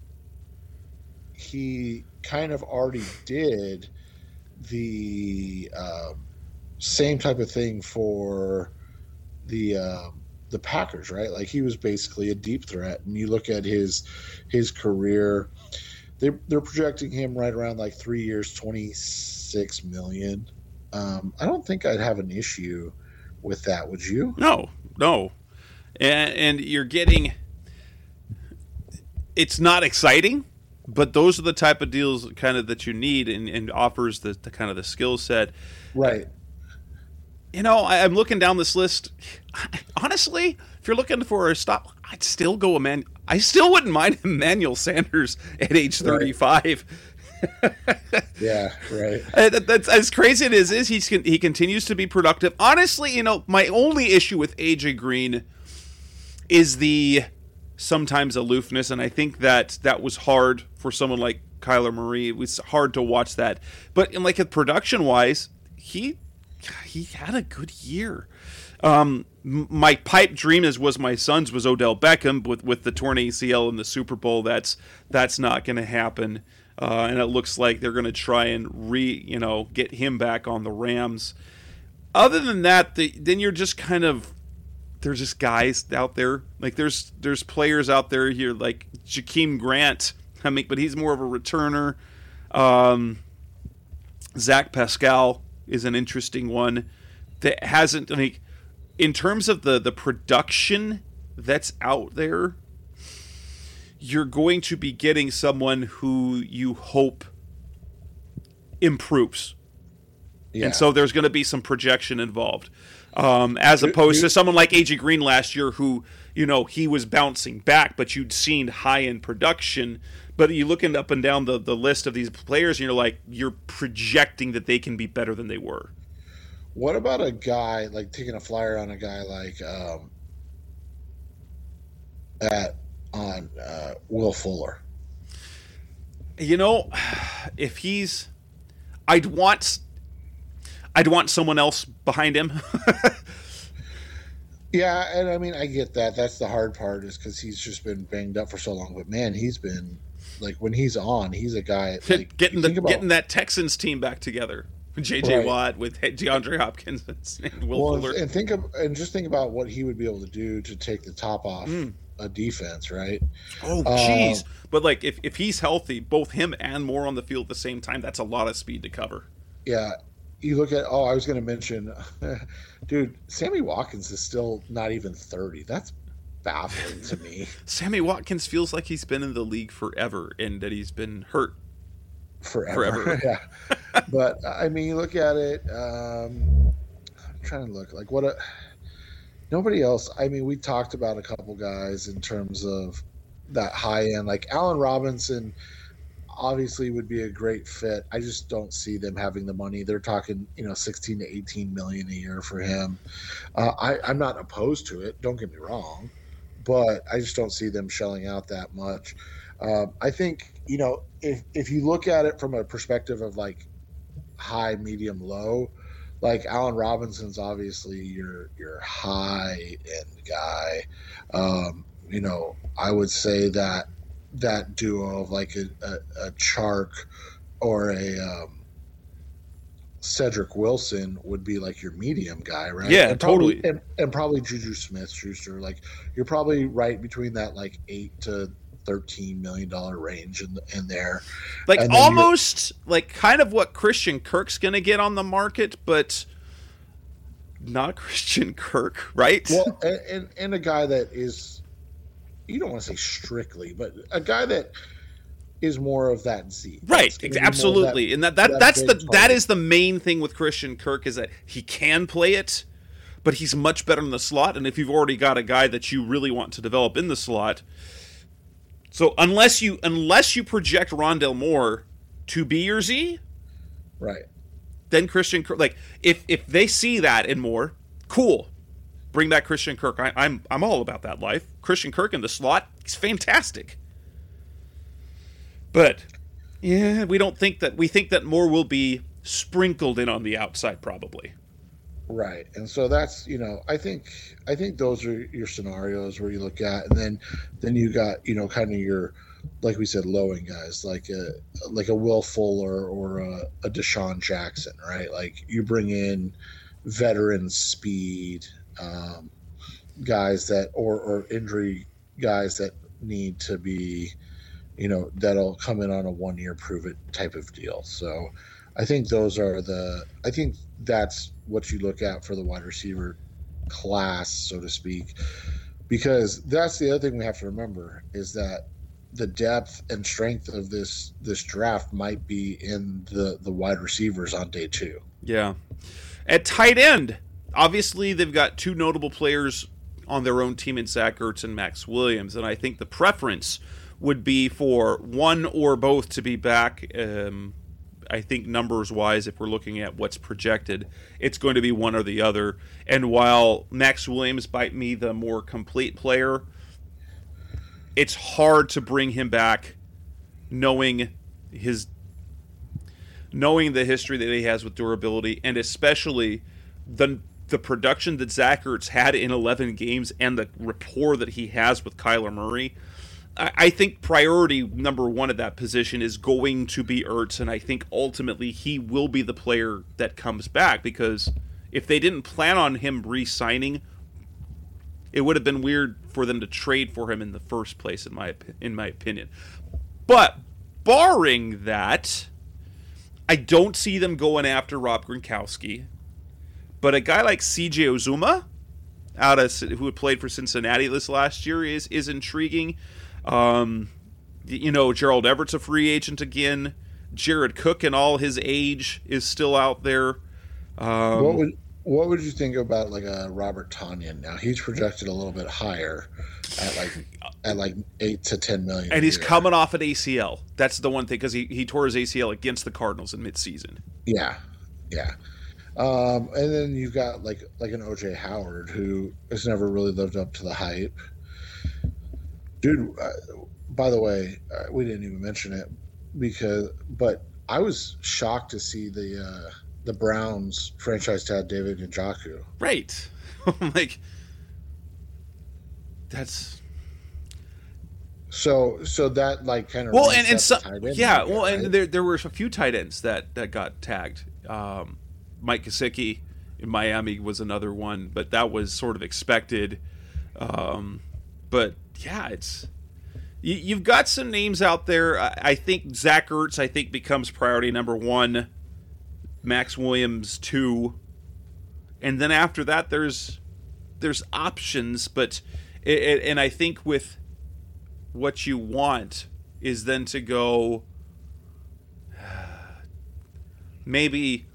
he kind of already did the same type of thing for the Packers, right? Like, he was basically a deep threat. And you look at his career, they're projecting him right around like 3 years, $26 million. I don't think I'd have an issue with that. Would you?
No. And you're getting... It's not exciting, but those are the type of deals kind of that you need, and offers the kind of the skill set.
Right.
I'm looking down this list. Honestly, if you're looking for a stop, I'd still go I still wouldn't mind Emmanuel Sanders at age 35.
Yeah, right.
That's as crazy as it is. He continues to be productive. Honestly, my only issue with AJ Green is the sometimes aloofness, and I think that was hard for someone like Kyler Murray. It was hard to watch that, but production wise, he he had a good year. My pipe dream was my son's was Odell Beckham with the torn ACL in the Super Bowl. That's not going to happen, and it looks like they're going to try and get him back on the Rams. Other than that, then you're just kind of there's just guys out there. Like there's players out there here like Jakeem Grant. I mean, but he's more of a returner. Zach Pascal is an interesting one that hasn't. I mean, in terms of the production that's out there, you're going to be getting someone who you hope improves. Yeah. And so there's going to be some projection involved. As opposed to someone like A.J. Green last year who, he was bouncing back, but you'd seen high-end production. But you looking up and down the list of these players, and you're projecting that they can be better than they were.
What about a guy, like taking a flyer on a guy like Will Fuller?
If he's... I'd want someone else behind him.
Yeah, and I mean, I get that. That's the hard part is because he's just been banged up for so long. But, man, he's been, like, when he's on, he's a guy... Like,
getting that Texans team back together. J.J. Watt with DeAndre Hopkins and Will Fuller.
And just think about what he would be able to do to take the top off a defense, right?
Oh, jeez. But, like, if he's healthy, both him and Moore on the field at the same time, that's a lot of speed to cover.
Yeah. You look at, I was going to mention, dude, Sammy Watkins is still not even 30. That's baffling to me.
Sammy Watkins feels like he's been in the league forever and that he's been hurt forever.
Yeah. But, I mean, you look at it, I'm trying to look, like, nobody else. I mean, we talked about a couple guys in terms of that high end, like Allen Robinson obviously would be a great fit. I just don't see them having the money. They're talking, 16 to 18 million a year for him. I'm not opposed to it. Don't get me wrong, but I just don't see them shelling out that much. I think, if you look at it from a perspective of like high, medium, low, like Allen Robinson's obviously your high end guy. I would say that duo of like a Chark or a Cedric Wilson would be like your medium guy, right?
Yeah,
and
totally.
And probably Juju Smith-Schuster. Like you're probably right between that like $8 to $13 million range in there.
Like almost like kind of what Christian Kirk's going to get on the market, but not Christian Kirk, right?
Well, and a guy that is, you don't want to say strictly, but a guy that is more of that Z.
Right, absolutely. And that is the main thing with Christian Kirk is that he can play it, but he's much better in the slot. And if you've already got a guy that you really want to develop in the slot, so unless you project Rondale Moore to be your Z,
right,
then Christian Kirk, like if they see that in Moore, cool. Bring back Christian Kirk. I'm all about that life. Christian Kirk in the slot, he's fantastic. But yeah, we think that Moore will be sprinkled in on the outside probably.
Right. And so that's, I think those are your scenarios where you look at, and then you got, kind of your, like we said, low end guys, like a Will Fuller or a Deshaun Jackson, right? Like you bring in veteran speed, guys that or injury guys that need to be, that'll come in on a 1 year prove it type of deal. So I think that's what you look at for the wide receiver class, so to speak, because that's the other thing we have to remember is that the depth and strength of this draft might be in the wide receivers on day 2.
Yeah. At tight end, obviously, they've got two notable players on their own team in Zach Ertz and Max Williams, and I think the preference would be for one or both to be back. I think numbers-wise, if we're looking at what's projected, it's going to be one or the other. And while Max Williams might be the more complete player, it's hard to bring him back knowing the history that he has with durability, and especially the production that Zach Ertz had in 11 games and the rapport that he has with Kyler Murray, I think priority number one at that position is going to be Ertz, and I think ultimately he will be the player that comes back, because if they didn't plan on him re-signing, it would have been weird for them to trade for him in the first place, in my opinion. But barring that, I don't see them going after Rob Gronkowski. But a guy like C.J. Uzomah, who had played for Cincinnati this last year, is intriguing. Gerald Everett's a free agent again. Jared Cook, in all his age, is still out there.
What would you think about like a Robert Tonyan? Now he's projected a little bit higher at like 8 to 10 million,
and he's coming off an ACL. That's the one thing, because he tore his ACL against the Cardinals in midseason.
Yeah. And then you've got like an OJ Howard, who has never really lived up to the hype. Dude, by the way, we didn't even mention it but I was shocked to see the Browns franchise tag David Njoku.
Right. Like, that's
so that like kind of
and so,
right?
there were a few tight ends that got tagged. Mike Gesicki in Miami was another one, but that was sort of expected. But yeah, you've got some names out there. I think Zach Ertz becomes priority number one, Max Williams 2, and then after that there's options. But and I think with what you want is then to go maybe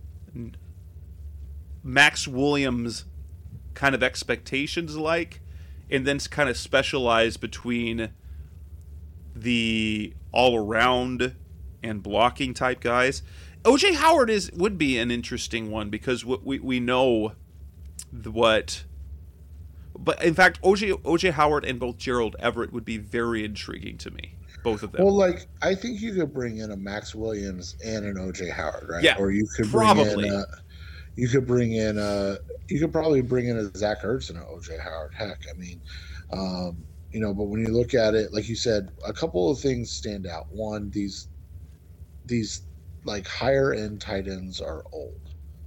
Max Williams kind of expectations like, and then kind of specialize between the all-around and blocking type guys. OJ Howard would be an interesting one, because we know what. But in fact, OJ Howard and both Gerald Everett would be very intriguing to me. Both of them.
Well, like, I think you could bring in a Max Williams and an OJ Howard, right?
Yeah,
or you could
probably.
You could probably bring in a Zach Ertz and an OJ Howard. Heck, I mean, but when you look at it, like you said, a couple of things stand out. One, these like higher end tight ends are old.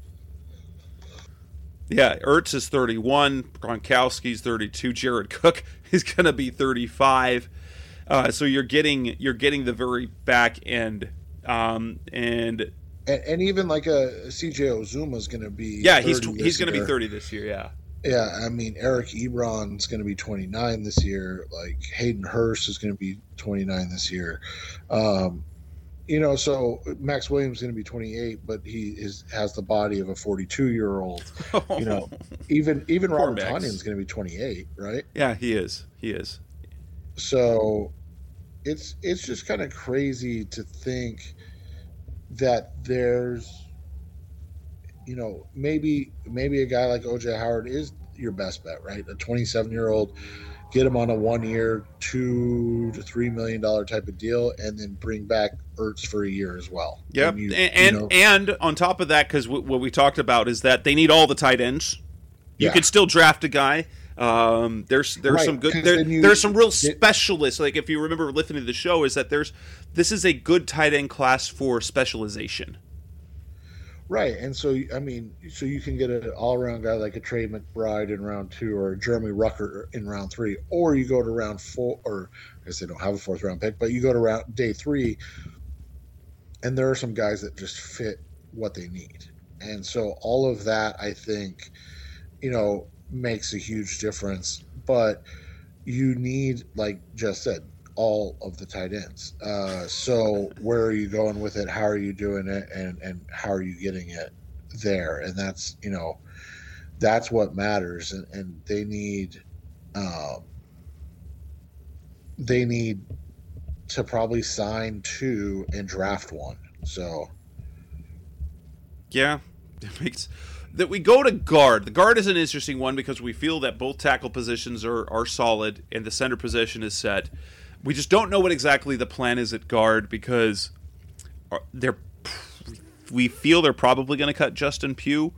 Yeah, Ertz is 31, Gronkowski's 32, Jared Cook is going to be 35. So you're getting the very back end, and
even like a C.J. Uzomah is going to be
he's going to be 30 this year.
Yeah, I mean, Eric Ebron's going to be 29 this year. Like, Hayden Hurst is going to be 29 this year. So Max Williams is going to be 28, but he has the body of a 42-year-old. Even Robert Tonyan is going to be 28, right?
Yeah, he is.
So it's just kind of crazy to think that there's, maybe a guy like OJ Howard is your best bet, right? A 27-year-old, get him on a 1 year, $2 to $3 million type of deal, and then bring back Ertz for a year as well.
Yep. And on top of that, because what we talked about is that they need all the tight ends. You could still draft a guy. There's right, some good. There's some real specialists. Like, if you remember listening to the show, is that this is a good tight end class for specialization.
Right, and so you can get an all-around guy like a Trey McBride in round 2, or a Jeremy Rucker in round 3, or you go to round 4, or I guess they don't have a 4th round pick, but you go to day 3, and there are some guys that just fit what they need, and so all of that, I think, makes a huge difference. But you need, like Jess said, all of the tight ends. So where are you going with it? How are you doing it? And how are you getting it there? And that's, that's what matters. And they need to probably sign 2 and draft 1. So
yeah, it makes that we go to guard. The guard is an interesting one because we feel that both tackle positions are solid and the center position is set. We just don't know what exactly the plan is at guard because we feel they're probably going to cut Justin Pugh,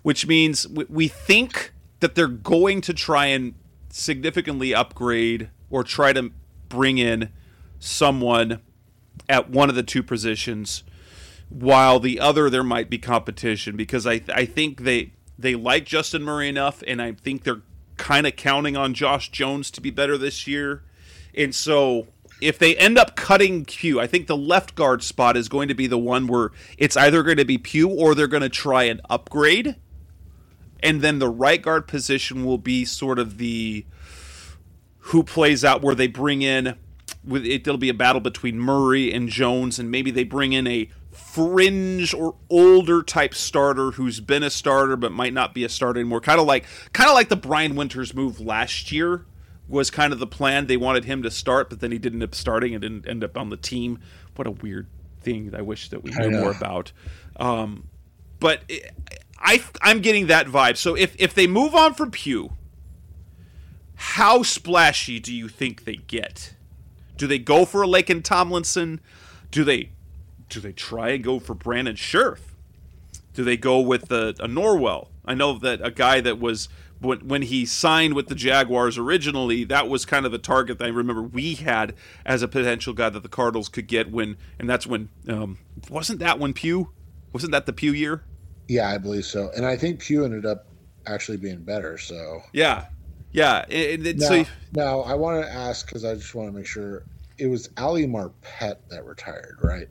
which means we think that they're going to try and significantly upgrade or try to bring in someone at one of the two positions, while the other there might be competition, because I think they like Justin Murray enough, and I think they're kind of counting on Josh Jones to be better this year. And so if they end up cutting Pugh, I think the left guard spot is going to be the one where it's either going to be Pugh or they're going to try and upgrade. And then the right guard position will be sort of the who plays out, where they bring in, it'll be a battle between Murray and Jones, and maybe they bring in a fringe or older type starter who's been a starter but might not be a starter anymore. Kind of like the Brian Winters move last year was kind of the plan. They wanted him to start, but then he didn't end up starting and didn't end up on the team. What a weird thing I wish that we knew more about. But I'm getting that vibe. So if they move on from Pugh, how splashy do you think they get? Do they go for a Laken Tomlinson? Do they try and go for Brandon Scherf? Do they go with a Norwell? I know that a guy that was, when he signed with the Jaguars originally, that was kind of the target that I remember we had as a potential guy that the Cardinals could get and that's when, wasn't that the Pugh year?
Yeah, I believe so. And I think Pugh ended up actually being better, so.
Yeah. Now
I want to ask, because I just want to make sure, it was Ali Marpet that retired, right?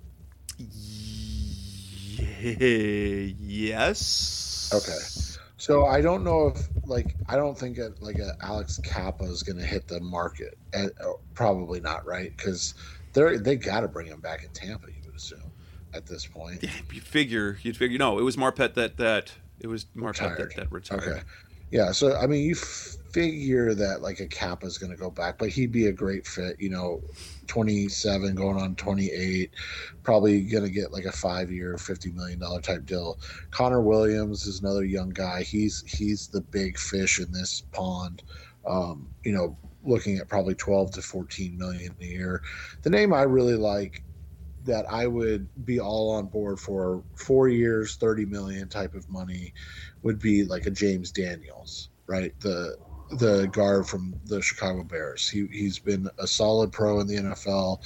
Yes.
Okay. So I don't know if, I don't think Alex Kappa is going to hit the market. Probably not, right? Because they got to bring him back in Tampa, you would assume, at this point.
Yeah, you'd figure. No, it was Marpet that retired.
Okay. Yeah, so I mean, you figure that a Kappa is going to go back, but he'd be a great fit. 27 going on 28, probably going to get a 5-year, $50 million type deal. Connor Williams is another young guy. He's the big fish in this pond. Looking at probably 12 to 14 million a year. The name I really like, that I would be all on board for 4 years, 30 million type of money, would be a James Daniels, right? The guard from the Chicago Bears. He's been a solid pro in the NFL.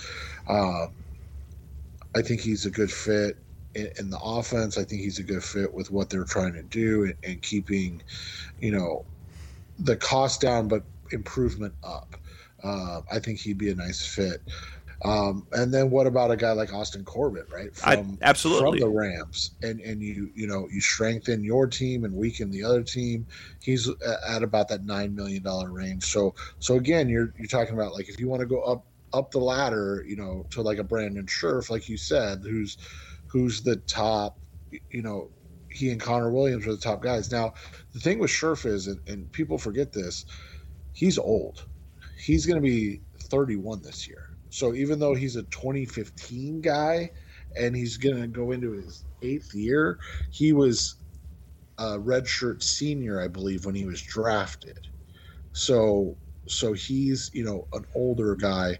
I think he's a good fit in the offense. I think he's a good fit with what they're trying to do and keeping, the cost down, but improvement up. I think he'd be a nice fit. And then what about a guy like Austin Corbett, right?
Absolutely.
From the Rams, and you strengthen your team and weaken the other team. He's at about that $9 million range. So again, you're talking about if you want to go up the ladder, to a Brandon Scherf, like you said, who's the top. He and Connor Williams are the top guys. Now, the thing with Scherf is, and people forget this, he's old. He's going to be 31 this year. So even though he's a 2015 guy and he's going to go into his 8th year, he was a redshirt senior, I believe, when he was drafted. So he's, an older guy.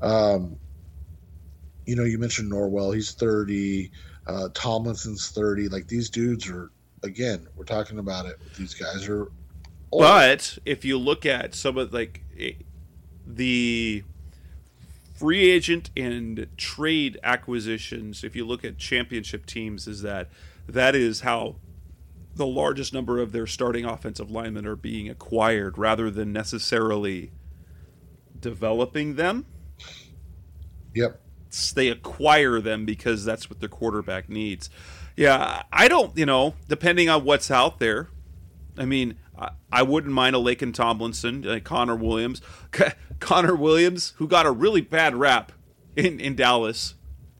You mentioned Norwell, he's 30. Tomlinson's 30. These dudes are, again, we're talking about it. These guys are old.
But if you look at some of the free agent and trade acquisitions, if you look at championship teams, is that is how the largest number of their starting offensive linemen are being acquired rather than necessarily developing them.
Yep.
They acquire them because that's what their quarterback needs. Yeah, I don't, depending on what's out there, I mean, I wouldn't mind a Laken Tomlinson, Connor Williams. Connor Williams, who got a really bad rap in Dallas.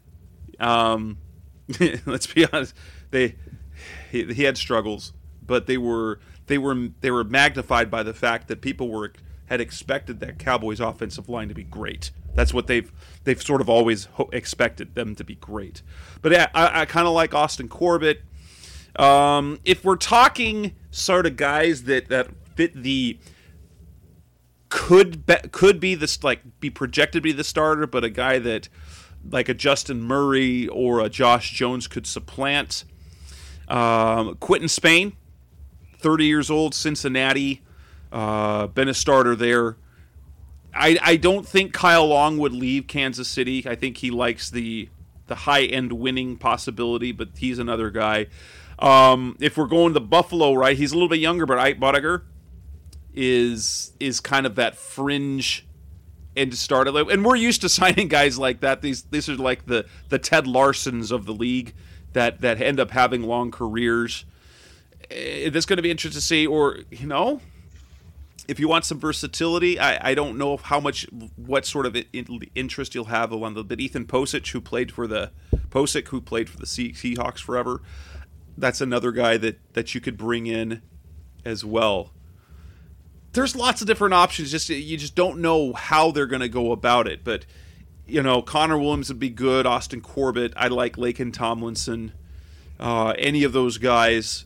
Let's be honest, he had struggles, but they were magnified by the fact that people had expected that Cowboys offensive line to be great. That's what they've sort of always expected them to be great. But yeah, I kind of like Austin Corbett. If we're talking sort of guys that fit the could be this be projected to be the starter, but a guy that a Justin Murray or a Josh Jones could supplant. Quentin Spain 30 years old, Cincinnati, been a starter there. I don't think Kyle Long would leave Kansas City. I think he likes the high-end winning possibility, but he's another guy. If we're going to Buffalo, right, he's a little bit younger, but Ike Boettiger is kind of that fringe end starter. And we're used to signing guys like that. These are like the Ted Larsons of the league that end up having long careers. That's going to be interesting to see. Or, if you want some versatility, I don't know what sort of interest you'll have on but Ethan Posick, who played for the Seahawks forever, that's another guy that you could bring in as well. There's lots of different options. You just don't know how they're going to go about it. But Connor Williams would be good. Austin Corbett. I like Laken Tomlinson. Any of those guys.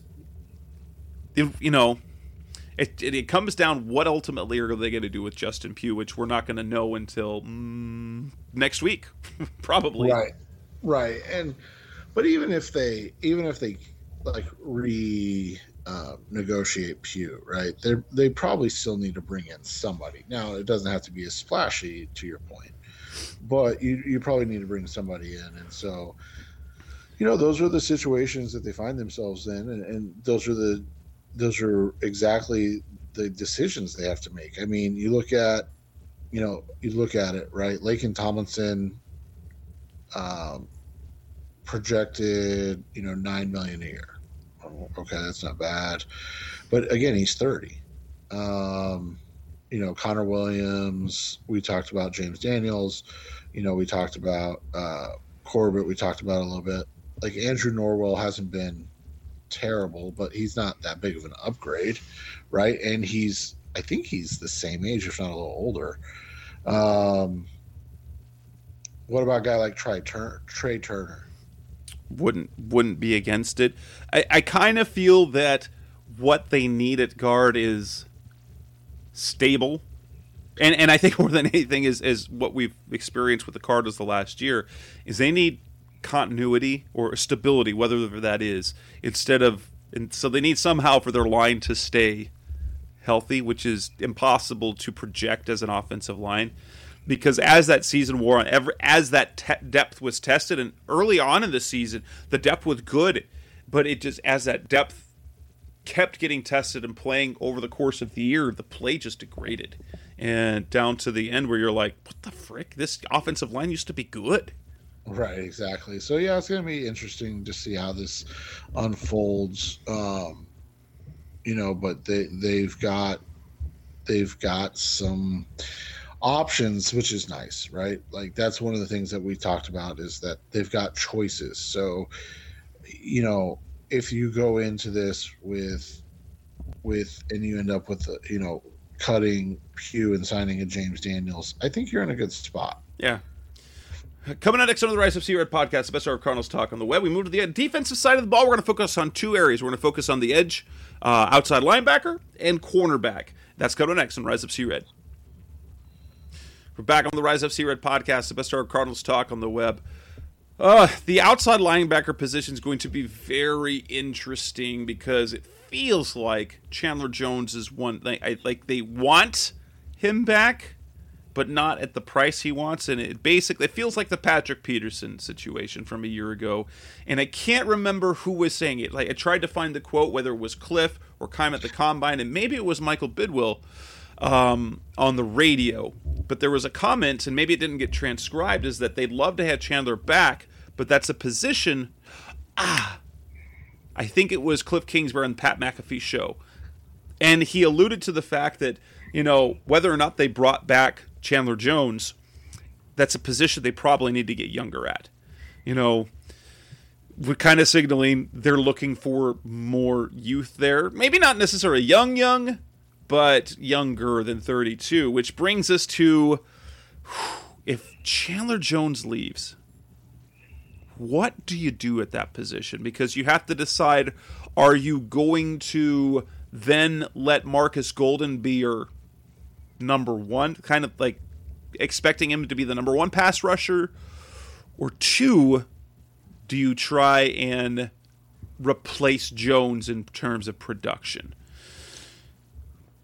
It comes down what ultimately are they going to do with Justin Pugh, which we're not going to know until next week, probably.
Right. But even if they like negotiate Pugh, right? They probably still need to bring in somebody. Now it doesn't have to be as splashy, to your point, but you probably need to bring somebody in, and so those are the situations that they find themselves in, and those are exactly the decisions they have to make. I mean, you look at it, right? Laken Tomlinson projected, $9 million a year. Okay, that's not bad. But again, he's 30. Connor Williams, we talked about James Daniels, we talked about Corbett, we talked about a little bit. Like Andrew Norwell hasn't been terrible, but he's not that big of an upgrade, right? And I think he's the same age, if not a little older. What about a guy like Trey Turner?
Wouldn't be against it. I kind of feel that what they need at guard is stable, and I think more than anything is what we've experienced with the Cardinals the last year is they need continuity or stability, whatever that is, so they need somehow for their line to stay healthy, which is impossible to project as an offensive line. Because as that season wore on, as that depth was tested, and early on in the season, the depth was good, but it just, as that depth kept getting tested and playing over the course of the year, the play just degraded. And down to the end where you're like, what the frick? This offensive line used to be good.
Right, exactly. So, yeah, it's going to be interesting to see how this unfolds. But they've got some options, which is nice, right? Like that's one of the things that we talked about is that they've got choices. So, if you go into this with and you end up with cutting Pugh and signing a James Daniels, I think you're in a good spot.
Yeah. Coming up next on the Rise FC Red podcast, the best hour of Cardinals talk on the web. We move to the defensive side of the ball. We're going to focus on two areas. We're going to focus on the edge, outside linebacker, and cornerback. That's coming next on Rise FC Red. We're back on the Rise FC Red podcast, the best hour of Cardinals talk on the web. The outside linebacker position is going to be very interesting because it feels like Chandler Jones is one. Like they want him back, but not at the price he wants. And it feels like the Patrick Peterson situation from a year ago. And I can't remember who was saying it. Like I tried to find the quote, whether it was Cliff or Kime at the Combine, and maybe it was Michael Bidwill on the radio. But there was a comment, and maybe it didn't get transcribed, is that they'd love to have Chandler back, but that's a position. I think it was Cliff Kingsbury on Pat McAfee show. And he alluded to the fact that, whether or not they brought back Chandler Jones, that's a position they probably need to get younger at. We're kind of signaling they're looking for more youth there. Maybe not necessarily young, but younger than 32, which brings us to, if Chandler Jones leaves, what do you do at that position? Because you have to decide, are you going to then let Marcus Golden be your number one, kind of like expecting him to be the number one pass rusher? Or two, do you try and replace Jones in terms of production?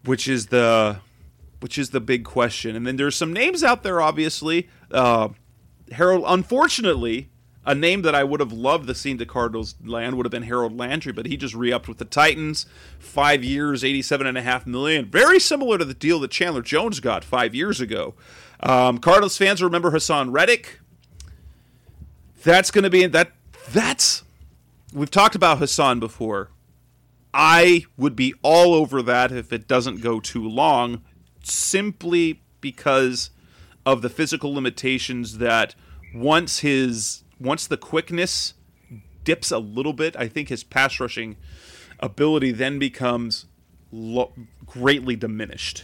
which is the big question. And then there's some names out there, obviously. Harold, unfortunately, a name that I would have loved to see the Cardinals land would have been Harold Landry, but he just re-upped with the Titans, 5 years, $87.5 million. Very similar to the deal that Chandler Jones got 5 years ago. Cardinals fans remember Hassan Reddick. That's going to be that's. We've talked about Hassan before. I would be all over that if it doesn't go too long, simply because of the physical limitations that once the quickness dips a little bit, I think his pass rushing ability then becomes greatly diminished.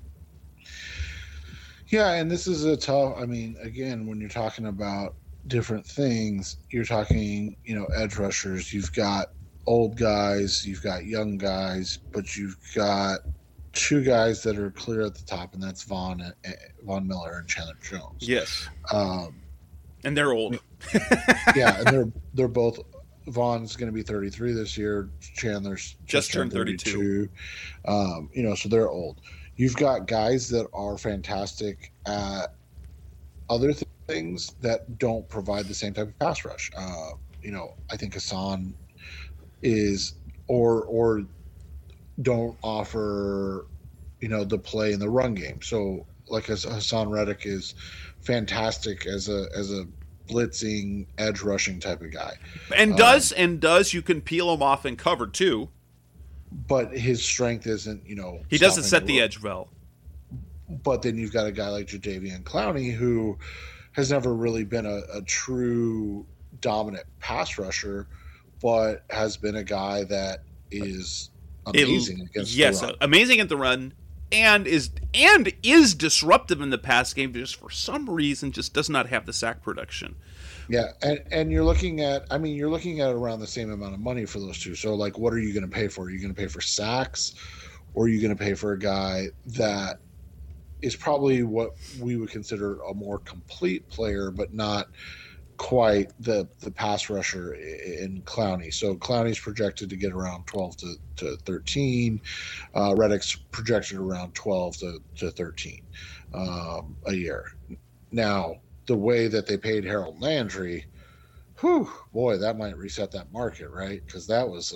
Yeah, and this is a tough, I mean, again, when you're talking about different things, you're talking, edge rushers, you've got old guys, you've got young guys, but you've got two guys that are clear at the top, and that's Von Miller and Chandler Jones.
Yes. And they're old.
Yeah, and they're both. Vaughn's going to be 33 this year. Chandler's
just turned 32.
So they're old. You've got guys that are fantastic at other things that don't provide the same type of pass rush. I think Hassan is or don't offer, the play in the run game. So like Hassan Reddick is fantastic as a blitzing edge rushing type of guy, and
does you can peel him off and cover too,
but his strength isn't
he doesn't set the edge well.
But then you've got a guy like Jadeveon Clowney who has never really been a true dominant pass rusher, but has been a guy that is amazing against the run.
Amazing at the run. And is disruptive in the pass game, just for some reason just does not have the sack production.
Yeah, and you're looking at around the same amount of money for those two. So like, what are you going to pay for? Are you going to pay for sacks, or are you going to pay for a guy that is probably what we would consider a more complete player, but not quite the pass rusher in Clowney. So Clowney's projected to get around 12 to 13. Reddick's projected around 12 to 13 a year. Now, the way that they paid Harold Landry, that might reset that market, right? Because that was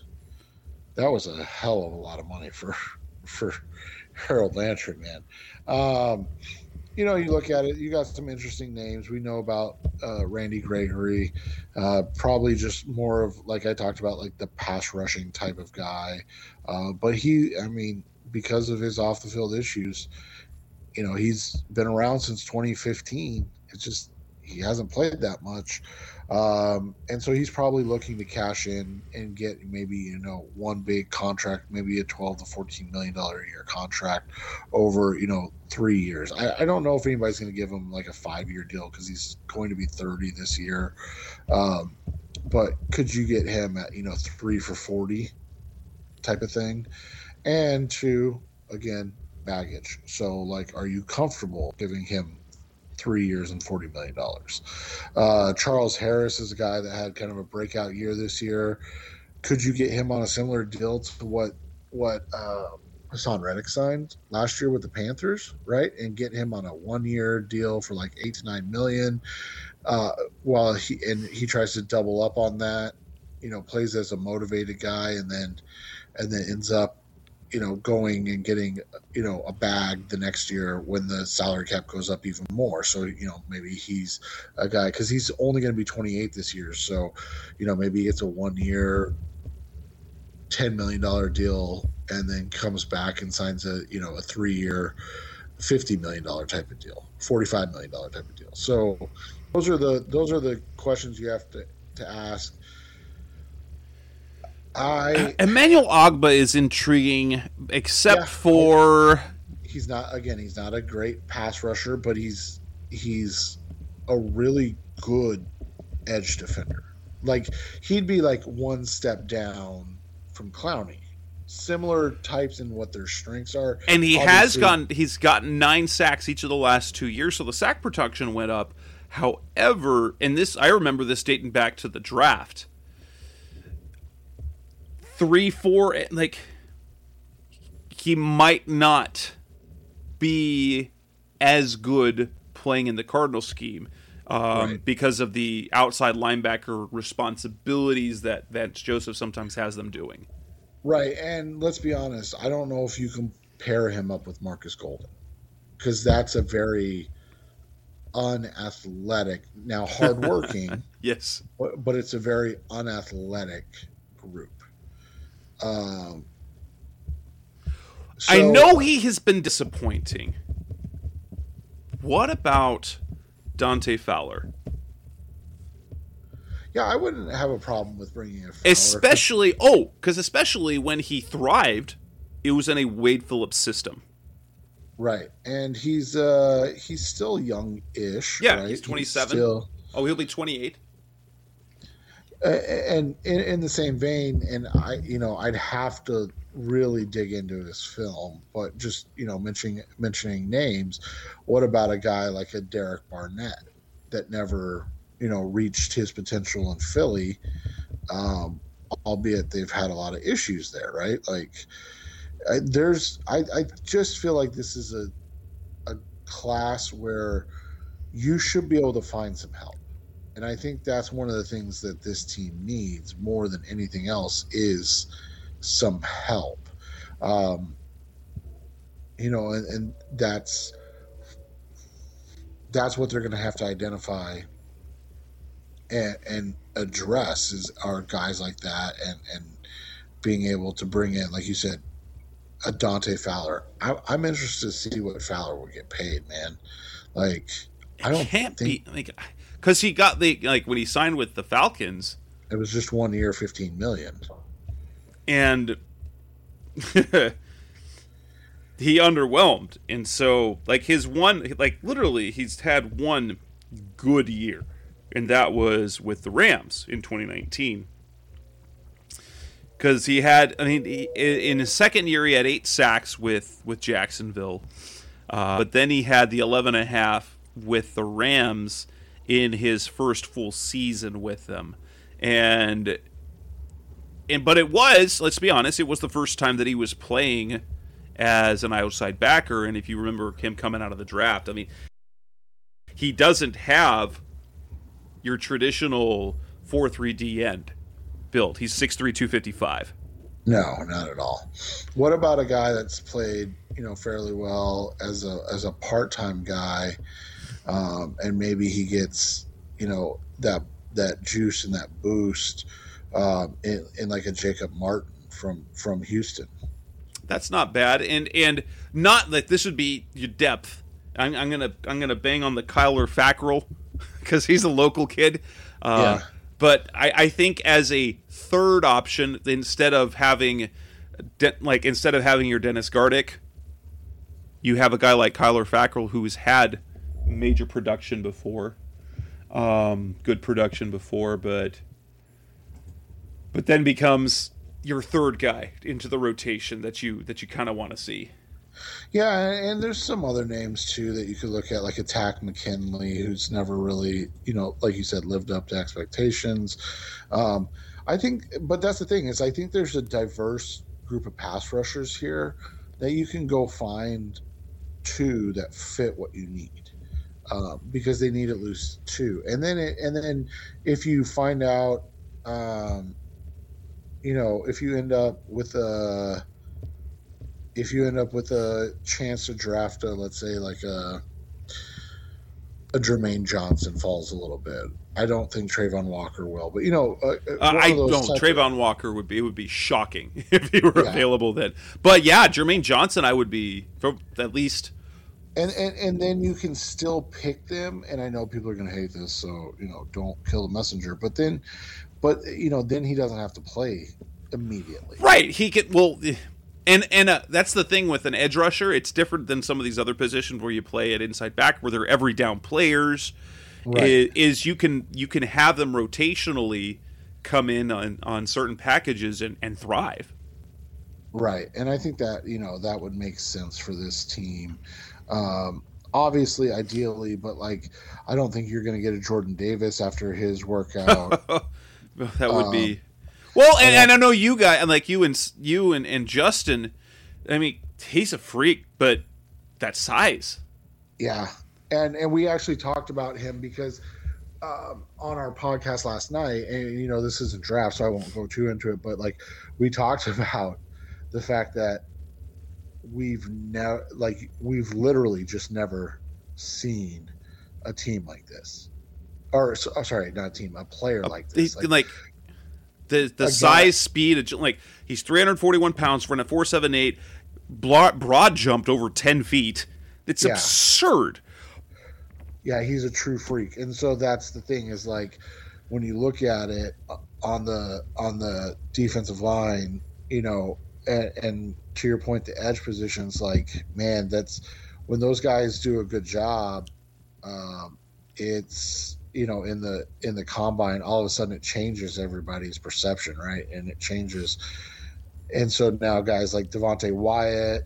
a hell of a lot of money for Harold Landry, man. You look at it, you got some interesting names. We know about Randy Gregory, probably just more of, like I talked about, like the pass rushing type of guy. But because of his off the field issues, he's been around since 2015. It's just he hasn't played that much. And so he's probably looking to cash in and get maybe, one big contract, maybe a $12 to $14 million a year contract over, 3 years. I don't know if anybody's going to give him like a 5-year deal because he's going to be 30 this year. But could you get him at, 3 for 40 type of thing? And 2, again, baggage. So like, are you comfortable giving him 3 years and $40 million? Charles Harris is a guy that had kind of a breakout year this year. Could you get him on a similar deal to what Hassan Reddick signed last year with the Panthers, right? And get him on a 1-year deal for like $8 to $9 million. While he tries to double up on that, plays as a motivated guy and then ends up, going and getting, a bag the next year when the salary cap goes up even more. So, maybe he's a guy, because he's only going to be 28 this year. So, maybe it's a 1-year, $10 million deal and then comes back and signs a 3-year, $50 million type of deal, $45 million type of deal. So those are the questions you have to ask.
Emmanuel Ogbah is intriguing, except for
he's not a great pass rusher, but he's a really good edge defender. Like, he'd be like one step down from Clowney. Similar types in what their strengths are.
And he's gotten 9 sacks each of the last 2 years, so the sack production went up. However, I remember this dating back to the draft. 3-4, like, he might not be as good playing in the Cardinal scheme because of the outside linebacker responsibilities that Vance Joseph sometimes has them doing.
Right, and let's be honest, I don't know if you can pair him up with Marcus Golden, because that's a very unathletic, now hardworking,
yes,
but it's a very unathletic group.
I know he has been disappointing. What about Dante Fowler?
Yeah, I wouldn't have a problem with bringing in Fowler.
Especially when he thrived, it was in a Wade Phillips system.
Right, and he's still young-ish.
Yeah,
right?
He's 27. He'll be 28.
And in the same vein, and I'd have to really dig into this film, but just mentioning names. What about a guy like a Derek Barnett that never reached his potential in Philly, albeit they've had a lot of issues there, right? Like, I just feel like this is a class where you should be able to find some help. And I think that's one of the things that this team needs more than anything else is some help. And that's what they're going to have to identify and address are guys like that and being able to bring in, like you said, a Dante Fowler. I'm interested to see what Fowler will get paid, man. Like, I don't think
because he got when he signed with the Falcons,
it was just 1 year, $15 million,
and he underwhelmed. And so, literally, he's had one good year, and that was with the Rams in 2019. Because he had, in his second year, he had 8 sacks with Jacksonville. But then he had the 11.5 with the Rams in his first full season with them. But it was, let's be honest, it was the first time that he was playing as an outside backer. And if you remember him coming out of the draft, he doesn't have your traditional 4-3 D end build. He's 6'3", 255.
No, not at all. What about a guy that's played, fairly well as a part-time guy, and maybe he gets, that juice and that boost in like a Jacob Martin from Houston.
That's not bad, and not like this would be your depth. I'm gonna bang on the Kyler Fackrell because he's a local kid.
Yeah.
But I think as a third option, instead of having your Dennis Gardeck, you have a guy like Kyler Fackrell who's had major production before, good production before, but then becomes your third guy into the rotation that you kind of want to see.
Yeah, and there's some other names too that you could look at, like a Tack McKinley, who's never really, like you said, lived up to expectations. I think, but that's the thing is, I think there's a diverse group of pass rushers here that you can go find 2 that fit what you need, because they need at least 2. And then if you find out, if you end up with a chance to draft let's say like a Jermaine Johnson falls a little bit. I don't think Trayvon Walker will, but
I don't. Trayvon Walker would be shocking if he were available then. But yeah, Jermaine Johnson, I would be at least.
And then you can still pick them. And I know people are going to hate this, so don't kill the messenger. But then he doesn't have to play immediately.
Right? He could. Well. And that's the thing with an edge rusher. It's different than some of these other positions where you play at inside back, where they're every down players. Right. Is you can have them rotationally come in on certain packages and thrive.
Right, and I think that that would make sense for this team. Obviously, ideally, but I don't think you're going to get a Jordan Davis after his workout.
That would be. Well, and I know you guys, and like you and Justin, he's a freak, but that size.
Yeah. And we actually talked about him because on our podcast last night, and this isn't draft, so I won't go too into it, but like we talked about the fact that we've literally just never seen a team like this, or sorry, not a team, a player like this.
Like the size, speed, like he's 341 pounds, running 4.78, broad jumped over 10 feet. It's absurd.
Yeah, he's a true freak, and so that's the thing is like when you look at it on the defensive line, and to your point, the edge positions, like man, that's when those guys do a good job. It's in the combine, all of a sudden it changes everybody's perception, right? And it changes, and so now guys like Devontae Wyatt,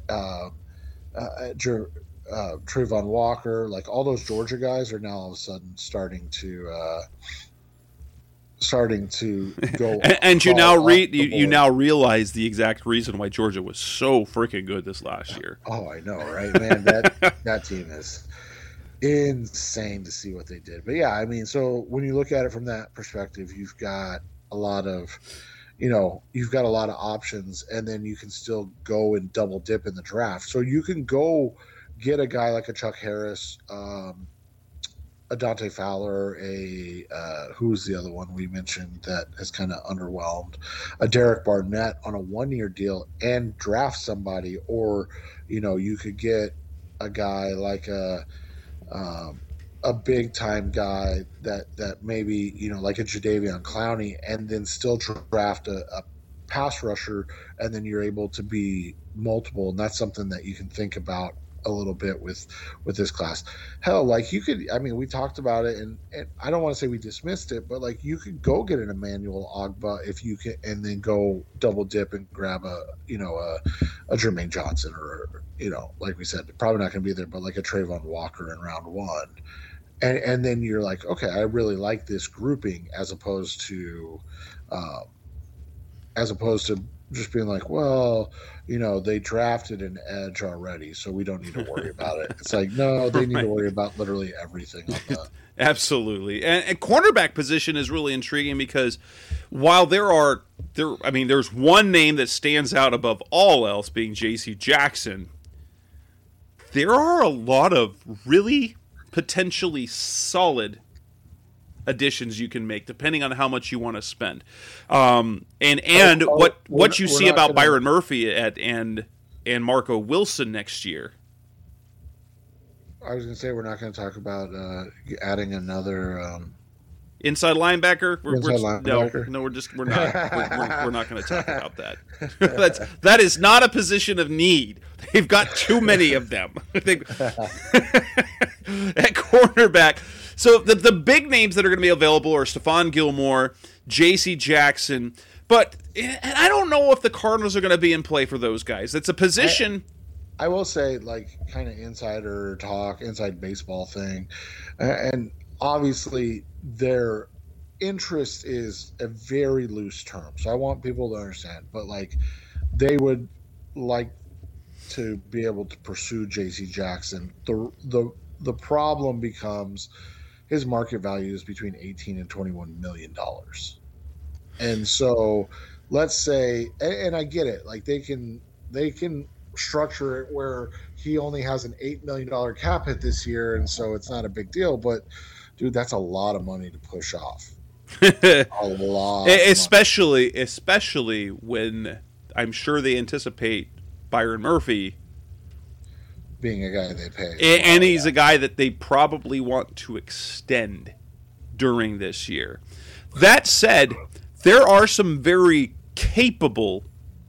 Trayvon Walker, like all those Georgia guys are now all of a sudden starting to go.
and you now realize the exact reason why Georgia was so freaking good this last year.
Oh, I know, right, man? That team is insane to see what they did. But yeah, I mean, so when you look at it from that perspective, you've got a lot of options, and then you can still go and double dip in the draft. So you can go get a guy like a Chuck Harris, a Dante Fowler, who's the other one we mentioned that has kind of underwhelmed, a Derek Barnett on a 1-year deal and draft somebody, or you could get a guy like a big time guy that maybe like a Jadeveon Clowney, and then still draft a pass rusher, and then you're able to be multiple, and that's something that you can think about a little bit with this class. Hell, like you could, I mean, we talked about it, and I don't want to say we dismissed it, but like you could go get an Emmanuel Ogbah if you can, and then go double dip and grab a Jermaine Johnson, or like we said, probably not going to be there, but like a Trayvon Walker in round 1, and then you're like, okay, I really like this grouping, as opposed to just being like, well, they drafted an edge already, so we don't need to worry about it. It's like, no, they need to worry about literally everything on the
Absolutely. And cornerback position is really intriguing because while there's one name that stands out above all else, being J.C. Jackson, there are a lot of really potentially solid additions you can make depending on how much you want to spend. What you see about Byron Murphy and Marco Wilson next year.
I was going to say we're not going to talk about adding another
inside linebacker.
We're not.
We're not going to talk about that. that is not a position of need. They've got too many of them. At cornerback. So the big names that are going to be available are Stephon Gilmore, J.C. Jackson, but I don't know if the Cardinals are going to be in play for those guys. It's a position.
I will say, like, kind of insider talk, inside baseball thing, and obviously their interest is a very loose term. So I want people to understand, but like they would like to be able to pursue J.C. Jackson. The problem becomes his market value is between $18 and $21 million. And so let's say, and I get it, like they can structure it where he only has an $8 million cap hit this year, and so it's not a big deal, but dude, that's a lot of money to push off. A lot.
Especially when I'm sure they anticipate Byron Murphy
being a guy they pay.
And he's a guy that they probably want to extend during this year. That said, there are some very capable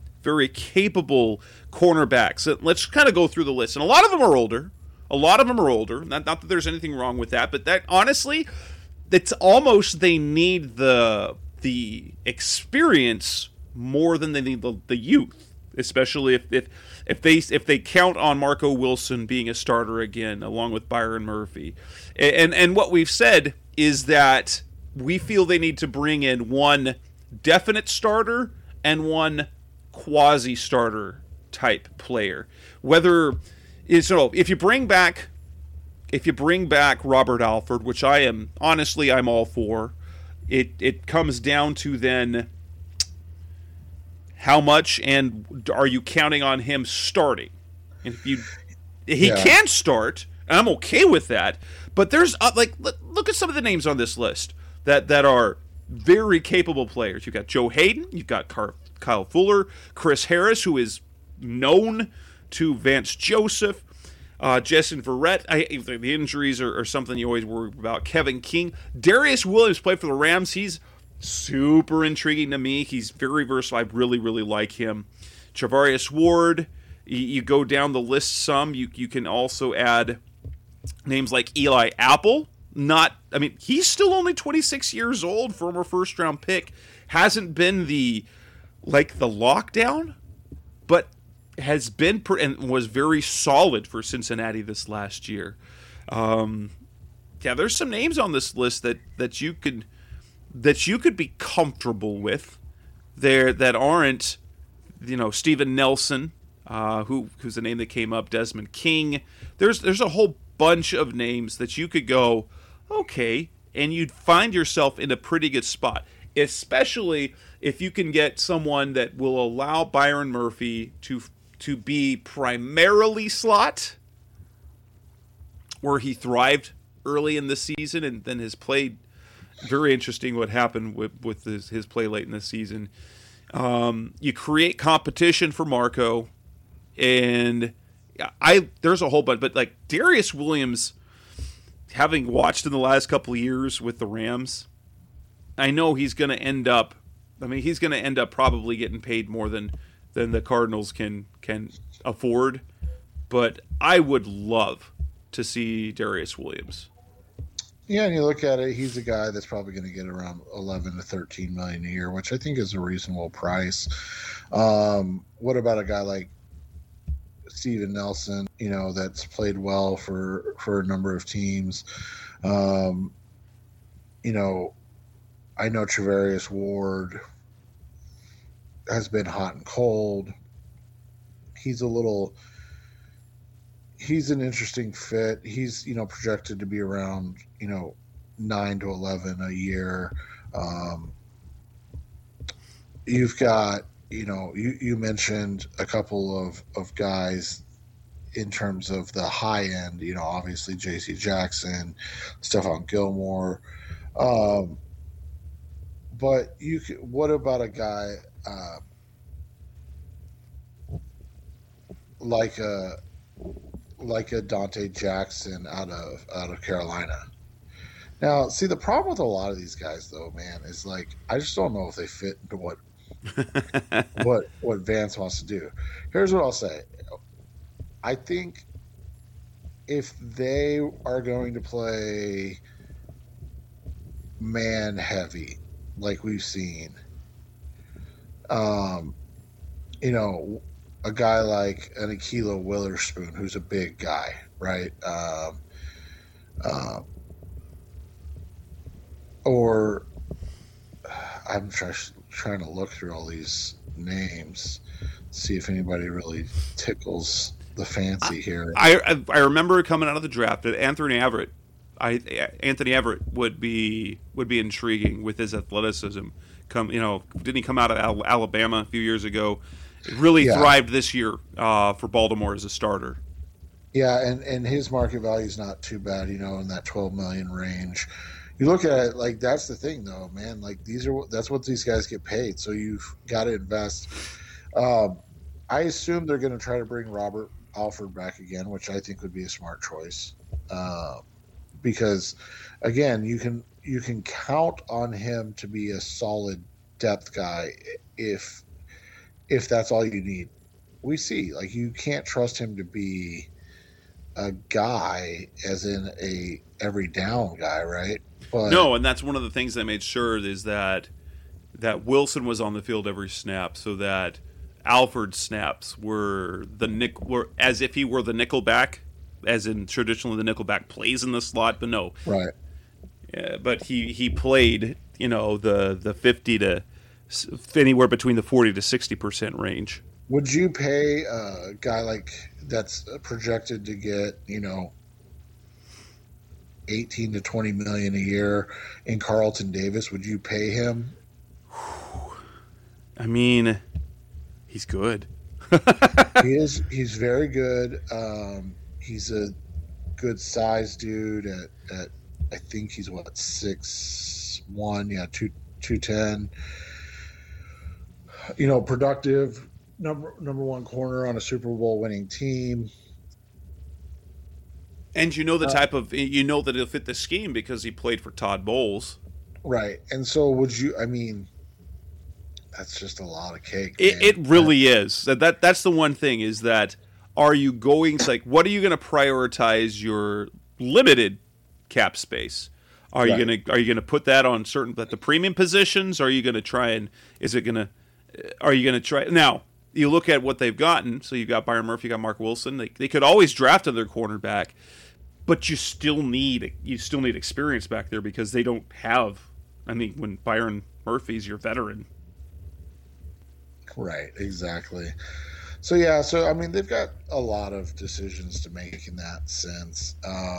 cornerbacks. Let's kind of go through the list. And a lot of them are older. Not that there's anything wrong with that, but that honestly, it's almost they need the experience more than they need the youth, especially if they count on Marco Wilson being a starter again, along with Byron Murphy. And what we've said is that we feel they need to bring in one definite starter and one quasi-starter type player. Whether is if you bring back Robert Alford, which I'm all for, it comes down to then how much and are you counting on him starting? And he can start, and I'm okay with that. But there's look at some of the names on this list that are very capable players. You've got Joe Hayden, you've got Kyle Fuller, Chris Harris, who is known to Vance Joseph, Justin Verrett. The injuries are something you always worry about. Kevin King, Darius Williams played for the Rams. He's super intriguing to me. He's very versatile. I really, really like him. Charvarius Ward. You go down the list some. You can also add names like Eli Apple. He's still only 26 years old, former first-round pick. Hasn't been the lockdown, but has been and was very solid for Cincinnati this last year. There's some names on this list that you could be comfortable with there that aren't, Steven Nelson, who's the name that came up, Desmond King. There's a whole bunch of names that you could go, okay, and you'd find yourself in a pretty good spot, especially if you can get someone that will allow Byron Murphy to be primarily slot, where he thrived early in the season and then has played. Very interesting what happened with his play late in the season. You create competition for Marco, and there's a whole bunch, but like Darius Williams, having watched in the last couple of years with the Rams, I know he's going to end up. He's going to end up probably getting paid more than the Cardinals can afford. But I would love to see Darius Williams.
Yeah, and you look at it, he's a guy that's probably going to get around 11 to 13 million a year, which I think is a reasonable price. What about a guy like Steven Nelson, that's played well for a number of teams? I know Charvarius Ward has been hot and cold. He's an interesting fit. He's, projected to be around, 9 to 11 a year. You've got, you mentioned a couple of guys in terms of the high end, obviously J.C. Jackson, Stephon Gilmore. But what about a guy like a Dante Jackson out of Carolina? Now, see, the problem with a lot of these guys, though, man, is I just don't know if they fit into what Vance wants to do. Here's what I'll say. I think if they are going to play man heavy, like we've seen, a guy like an Ahkello Witherspoon, who's a big guy, right? Or I'm trying to look through all these names, see if anybody really tickles the fancy here.
I remember coming out of the draft that Anthony Everett would be intriguing with his athleticism. Didn't he come out of Alabama a few years ago? Really thrived this year for Baltimore as a starter.
Yeah, and his market value is not too bad, in that 12 million range. You look at it, that's the thing, though, man. That's what these guys get paid, so you've got to invest. I assume they're going to try to bring Robert Alford back again, which I think would be a smart choice, because, again, you can count on him to be a solid depth guy if that's all you need. We see, you can't trust him to be a guy as in a every down guy, right? But
no, and that's one of the things they made sure is that Wilson was on the field every snap, so that Alford's snaps were as if he were the nickelback, as in traditionally the nickelback plays in the slot, but no,
right?
Yeah, but he played the 50 to anywhere between the 40 to 60% range.
Would you pay a guy like that's projected to get 18 to 20 million a year in Carlton Davis? Would you pay him?
I mean, he's good.
He's very good. He's a good size dude at I think he's 6'1", 210. Productive, number one corner on a Super Bowl winning team.
And that he'll fit the scheme because he played for Todd Bowles.
Right. And so that's just a lot of cake.
It really is. That's the one thing is that are you going to, what are you going to prioritize your limited cap space? Are you going to put that on the premium positions? Are you going to try and now? You look at what they've gotten. So you've got Byron Murphy, you got Mark Wilson. They could always draft another cornerback, but you still need experience back there because they don't have. I mean, when Byron Murphy's your veteran,
right? Exactly. So they've got a lot of decisions to make in that sense.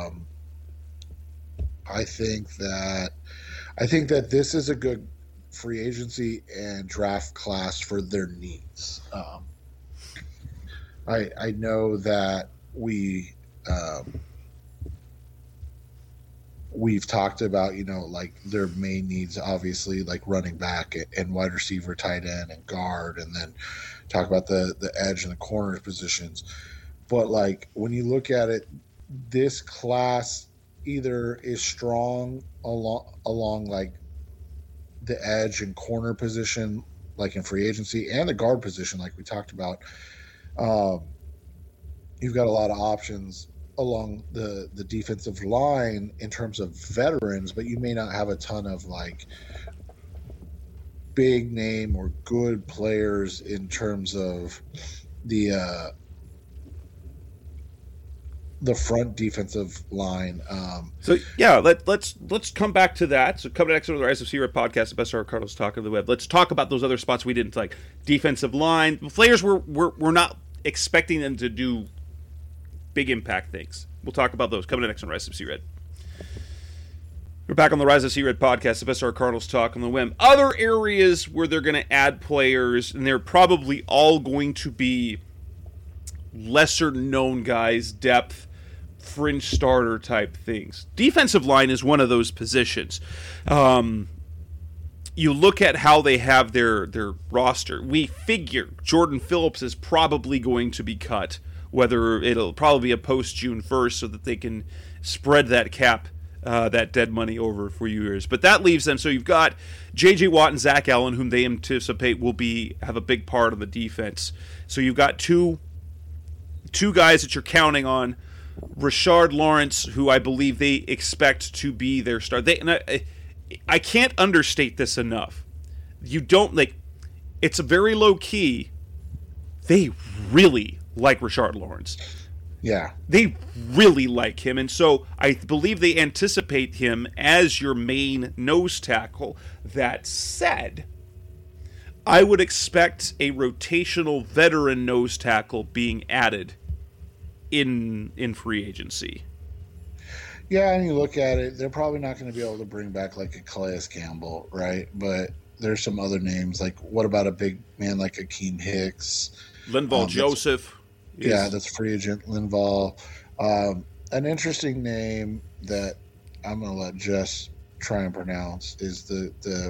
I think that this is a good free agency and draft class for their needs. I know that we've talked about their main needs, obviously, like running back and wide receiver, tight end and guard, and then talk about the edge and the corner positions. But when you look at it, this class either is strong along the edge and corner position, in free agency, and the guard position, like we talked about. You've got a lot of options along the defensive line in terms of veterans, but you may not have a ton of big name or good players in terms of the front defensive line.
Let's come back to that. So coming next to the Rise of C-Red podcast, the best of our Cardinals talk of the web. Let's talk about those other spots we didn't like. Defensive line players we're not expecting them to do big impact things. We'll talk about those coming next on Rise of C-Red. We're back on the Rise of C-Red podcast, the best of our Cardinals talk on the whim. Other areas where they're going to add players, and they're probably all going to be lesser known guys, depth, fringe starter type things. Defensive line is one of those positions. You look at how they have their roster. We figure Jordan Phillips is probably going to be cut, whether it'll probably be a post June 1st so that they can spread that cap, that dead money over for years. But that leaves them. So you've got J.J. Watt and Zach Allen, whom they anticipate will have a big part of the defense. So you've got two guys that you're counting on. Rashard Lawrence, who I believe they expect to be their star. I can't understate this enough. You don't it's a very low key. They really like Rashard Lawrence.
Yeah.
They really like him, and so I believe they anticipate him as your main nose tackle. That said, I would expect a rotational veteran nose tackle being added in free agency.
Yeah, and you look at it, they're probably not going to be able to bring back a Calais Campbell, right? But there's some other names. What about a big man like Akeem Hicks?
Linval Joseph.
That's free agent Linval. An interesting name that I'm going to let Jess try and pronounce is the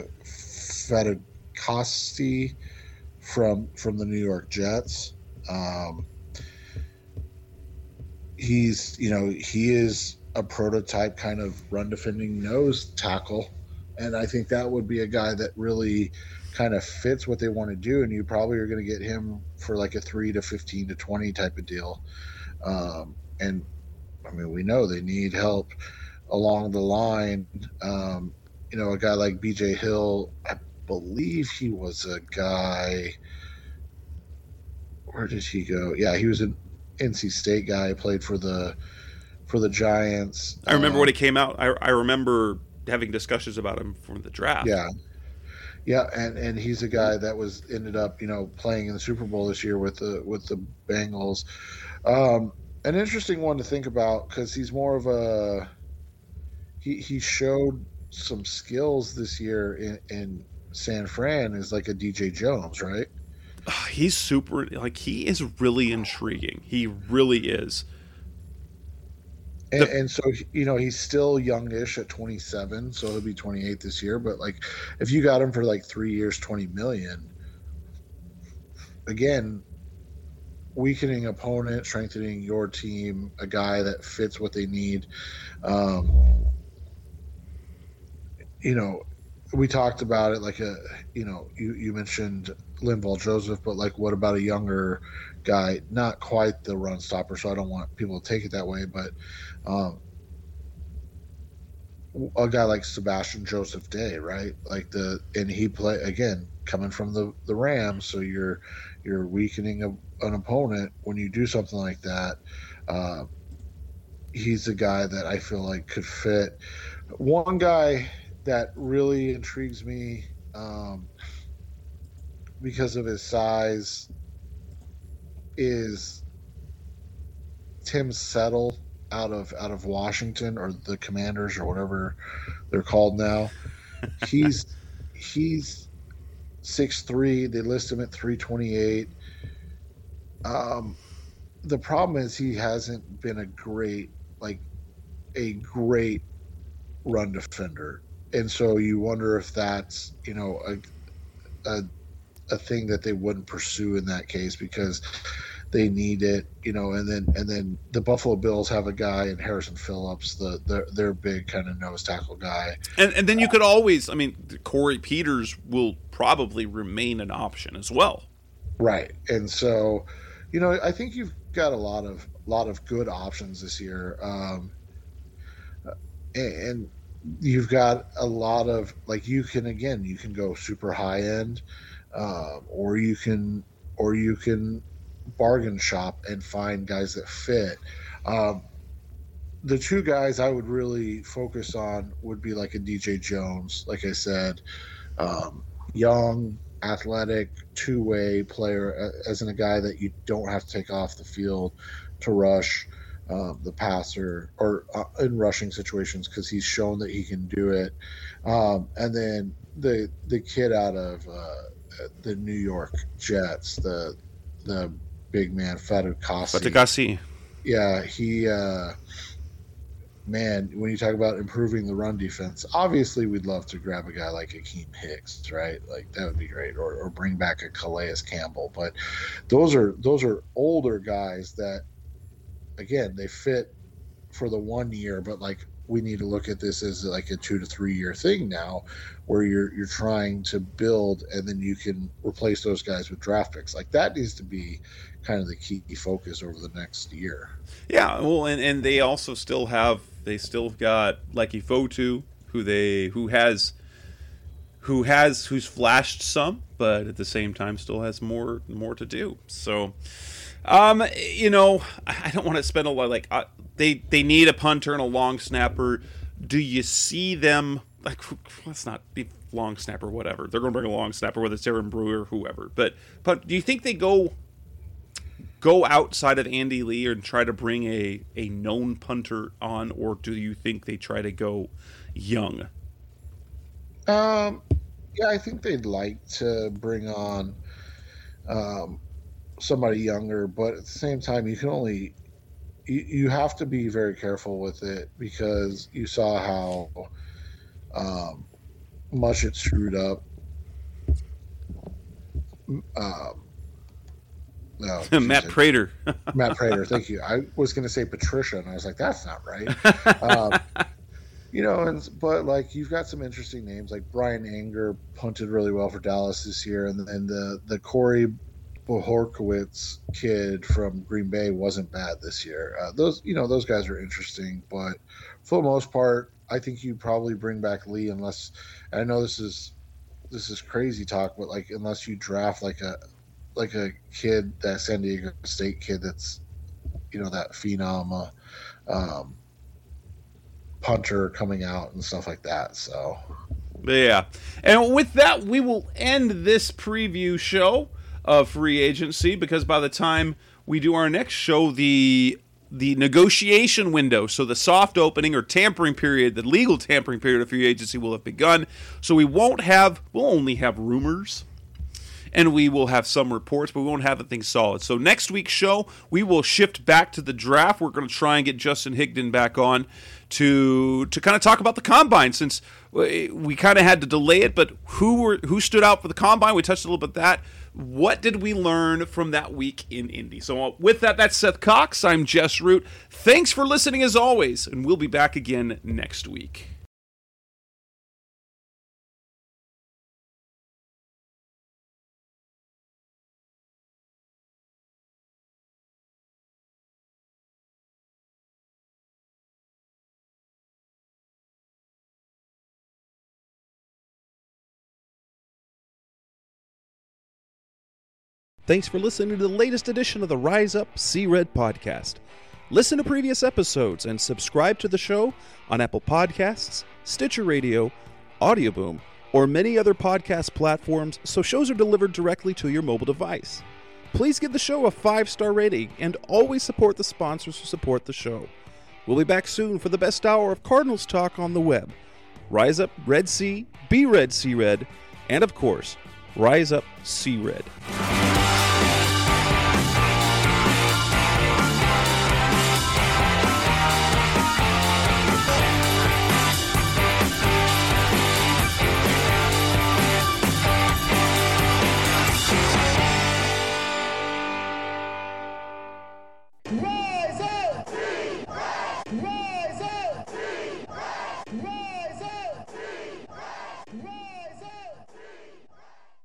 Fatukasi from the New York Jets. He is a prototype kind of run defending nose tackle, and I think that would be a guy that really kind of fits what they want to do, and you probably are going to get him for a 3 to 15 to 20 type of deal. And I mean, we know they need help along the line. A guy like BJ Hill, I believe he was a guy, where did he go? Yeah, he was an NC State guy, played for the Giants.
I remember when he came out. I remember having discussions about him from the draft.
Yeah, and he's a guy that was ended up playing in the Super Bowl this year with the Bengals. An interesting one to think about because he's more of a he showed some skills this year in San Fran is like a DJ Jones, right?
He's super, like, he is really intriguing. He really is.
And so he's still youngish at 27, so he'll be 28 this year. But like, if you got him for like 3 years, 20 million, again, weakening opponent, strengthening your team, a guy that fits what they need. We talked about it like you mentioned Linval Joseph, but like, what about a younger guy? Not quite the run stopper, so I don't want people to take it that way, but a guy like Sebastian Joseph Day, right? And he play again coming from the Rams, so you're weakening an opponent when you do something like that. He's a guy that I feel like could fit. One guy that really intrigues me because of his size is Tim Settle out of Washington, or the Commanders, or whatever they're called now. He's 6'3". They list him at 328. The problem is he hasn't been a great run defender, and so you wonder if that's a thing that they wouldn't pursue in that case because they need it, and then the Buffalo Bills have a guy in Harrison Phillips, their big kind of nose tackle guy,
and then you could always, Corey Peters will probably remain an option as well,
right? And so, I think you've got a lot of good options this year, and you've got a lot of, like, you can go super high end, or you can bargain shop and find guys that fit. The two guys I would really focus on would be like a DJ Jones, like I said, young, athletic, two-way player, as in a guy that you don't have to take off the field to rush the passer or in rushing situations, because he's shown that he can do it. And then the kid out of the New York Jets, the big man, Fatukasi. Yeah, he man, when you talk about improving the run defense, obviously we'd love to grab a guy like Akeem Hicks, right? Like, that would be great, or bring back a Calais Campbell. But those are older guys that, again, they fit for the 1 year, but like, we need to look at this as like a 2 to 3 year thing now, where you're trying to build, and then you can replace those guys with draft picks. Like, that needs to be kind of the key focus over the next year.
Yeah, well, and they also still got Leki Fotu, who's flashed some, but at the same time still has more to do. So, I don't want to spend a lot. They need a punter and a long snapper. Do you see them? Like, let's not be long snapper, whatever. They're going to bring a long snapper, whether it's Aaron Brewer or whoever. But do you think they go outside of Andy Lee and try to bring a known punter on, or do you think they try to go young?
Yeah, I think they'd like to bring on somebody younger, but at the same time, you have to be very careful with it, because you saw how much it screwed up.
Matt Prater.
Matt Prater, thank you. I was going to say Patricia, and I was like, that's not right. But like, you've got some interesting names, like Brian Anger punted really well for Dallas this year, and then the Corey Bohorkowitz kid from Green Bay wasn't bad this year. Those guys are interesting, but for the most part, I think you probably bring back Lee, unless, and I know this is crazy talk, but like, unless you draft like a kid, that San Diego State kid that's that phenom punter coming out and stuff like that. So
Yeah. And with that, we will end this preview show of free agency, because by the time we do our next show, the negotiation window, so the soft opening or tampering period, the legal tampering period of free agency will have begun. So we'll only have rumors, and we will have some reports, but we won't have anything solid. So next week's show, we will shift back to the draft. We're going to try and get Justin Higdon back on to kind of talk about the Combine, since we kind of had to delay it, but who stood out for the Combine? We touched a little bit of that. What did we learn from that week in Indy? So with that, that's Seth Cox. I'm Jess Root. Thanks for listening as always, and we'll be back again next week.
Thanks for listening to the latest edition of the Rise Up, See Red podcast. Listen to previous episodes and subscribe to the show on Apple Podcasts, Stitcher Radio, Audioboom, or many other podcast platforms so shows are delivered directly to your mobile device. Please give the show a 5-star rating and always support the sponsors who support the show. We'll be back soon for the best hour of Cardinals talk on the web. Rise Up, Red Sea, Be Red, See Red, and of course, Rise Up, See Red.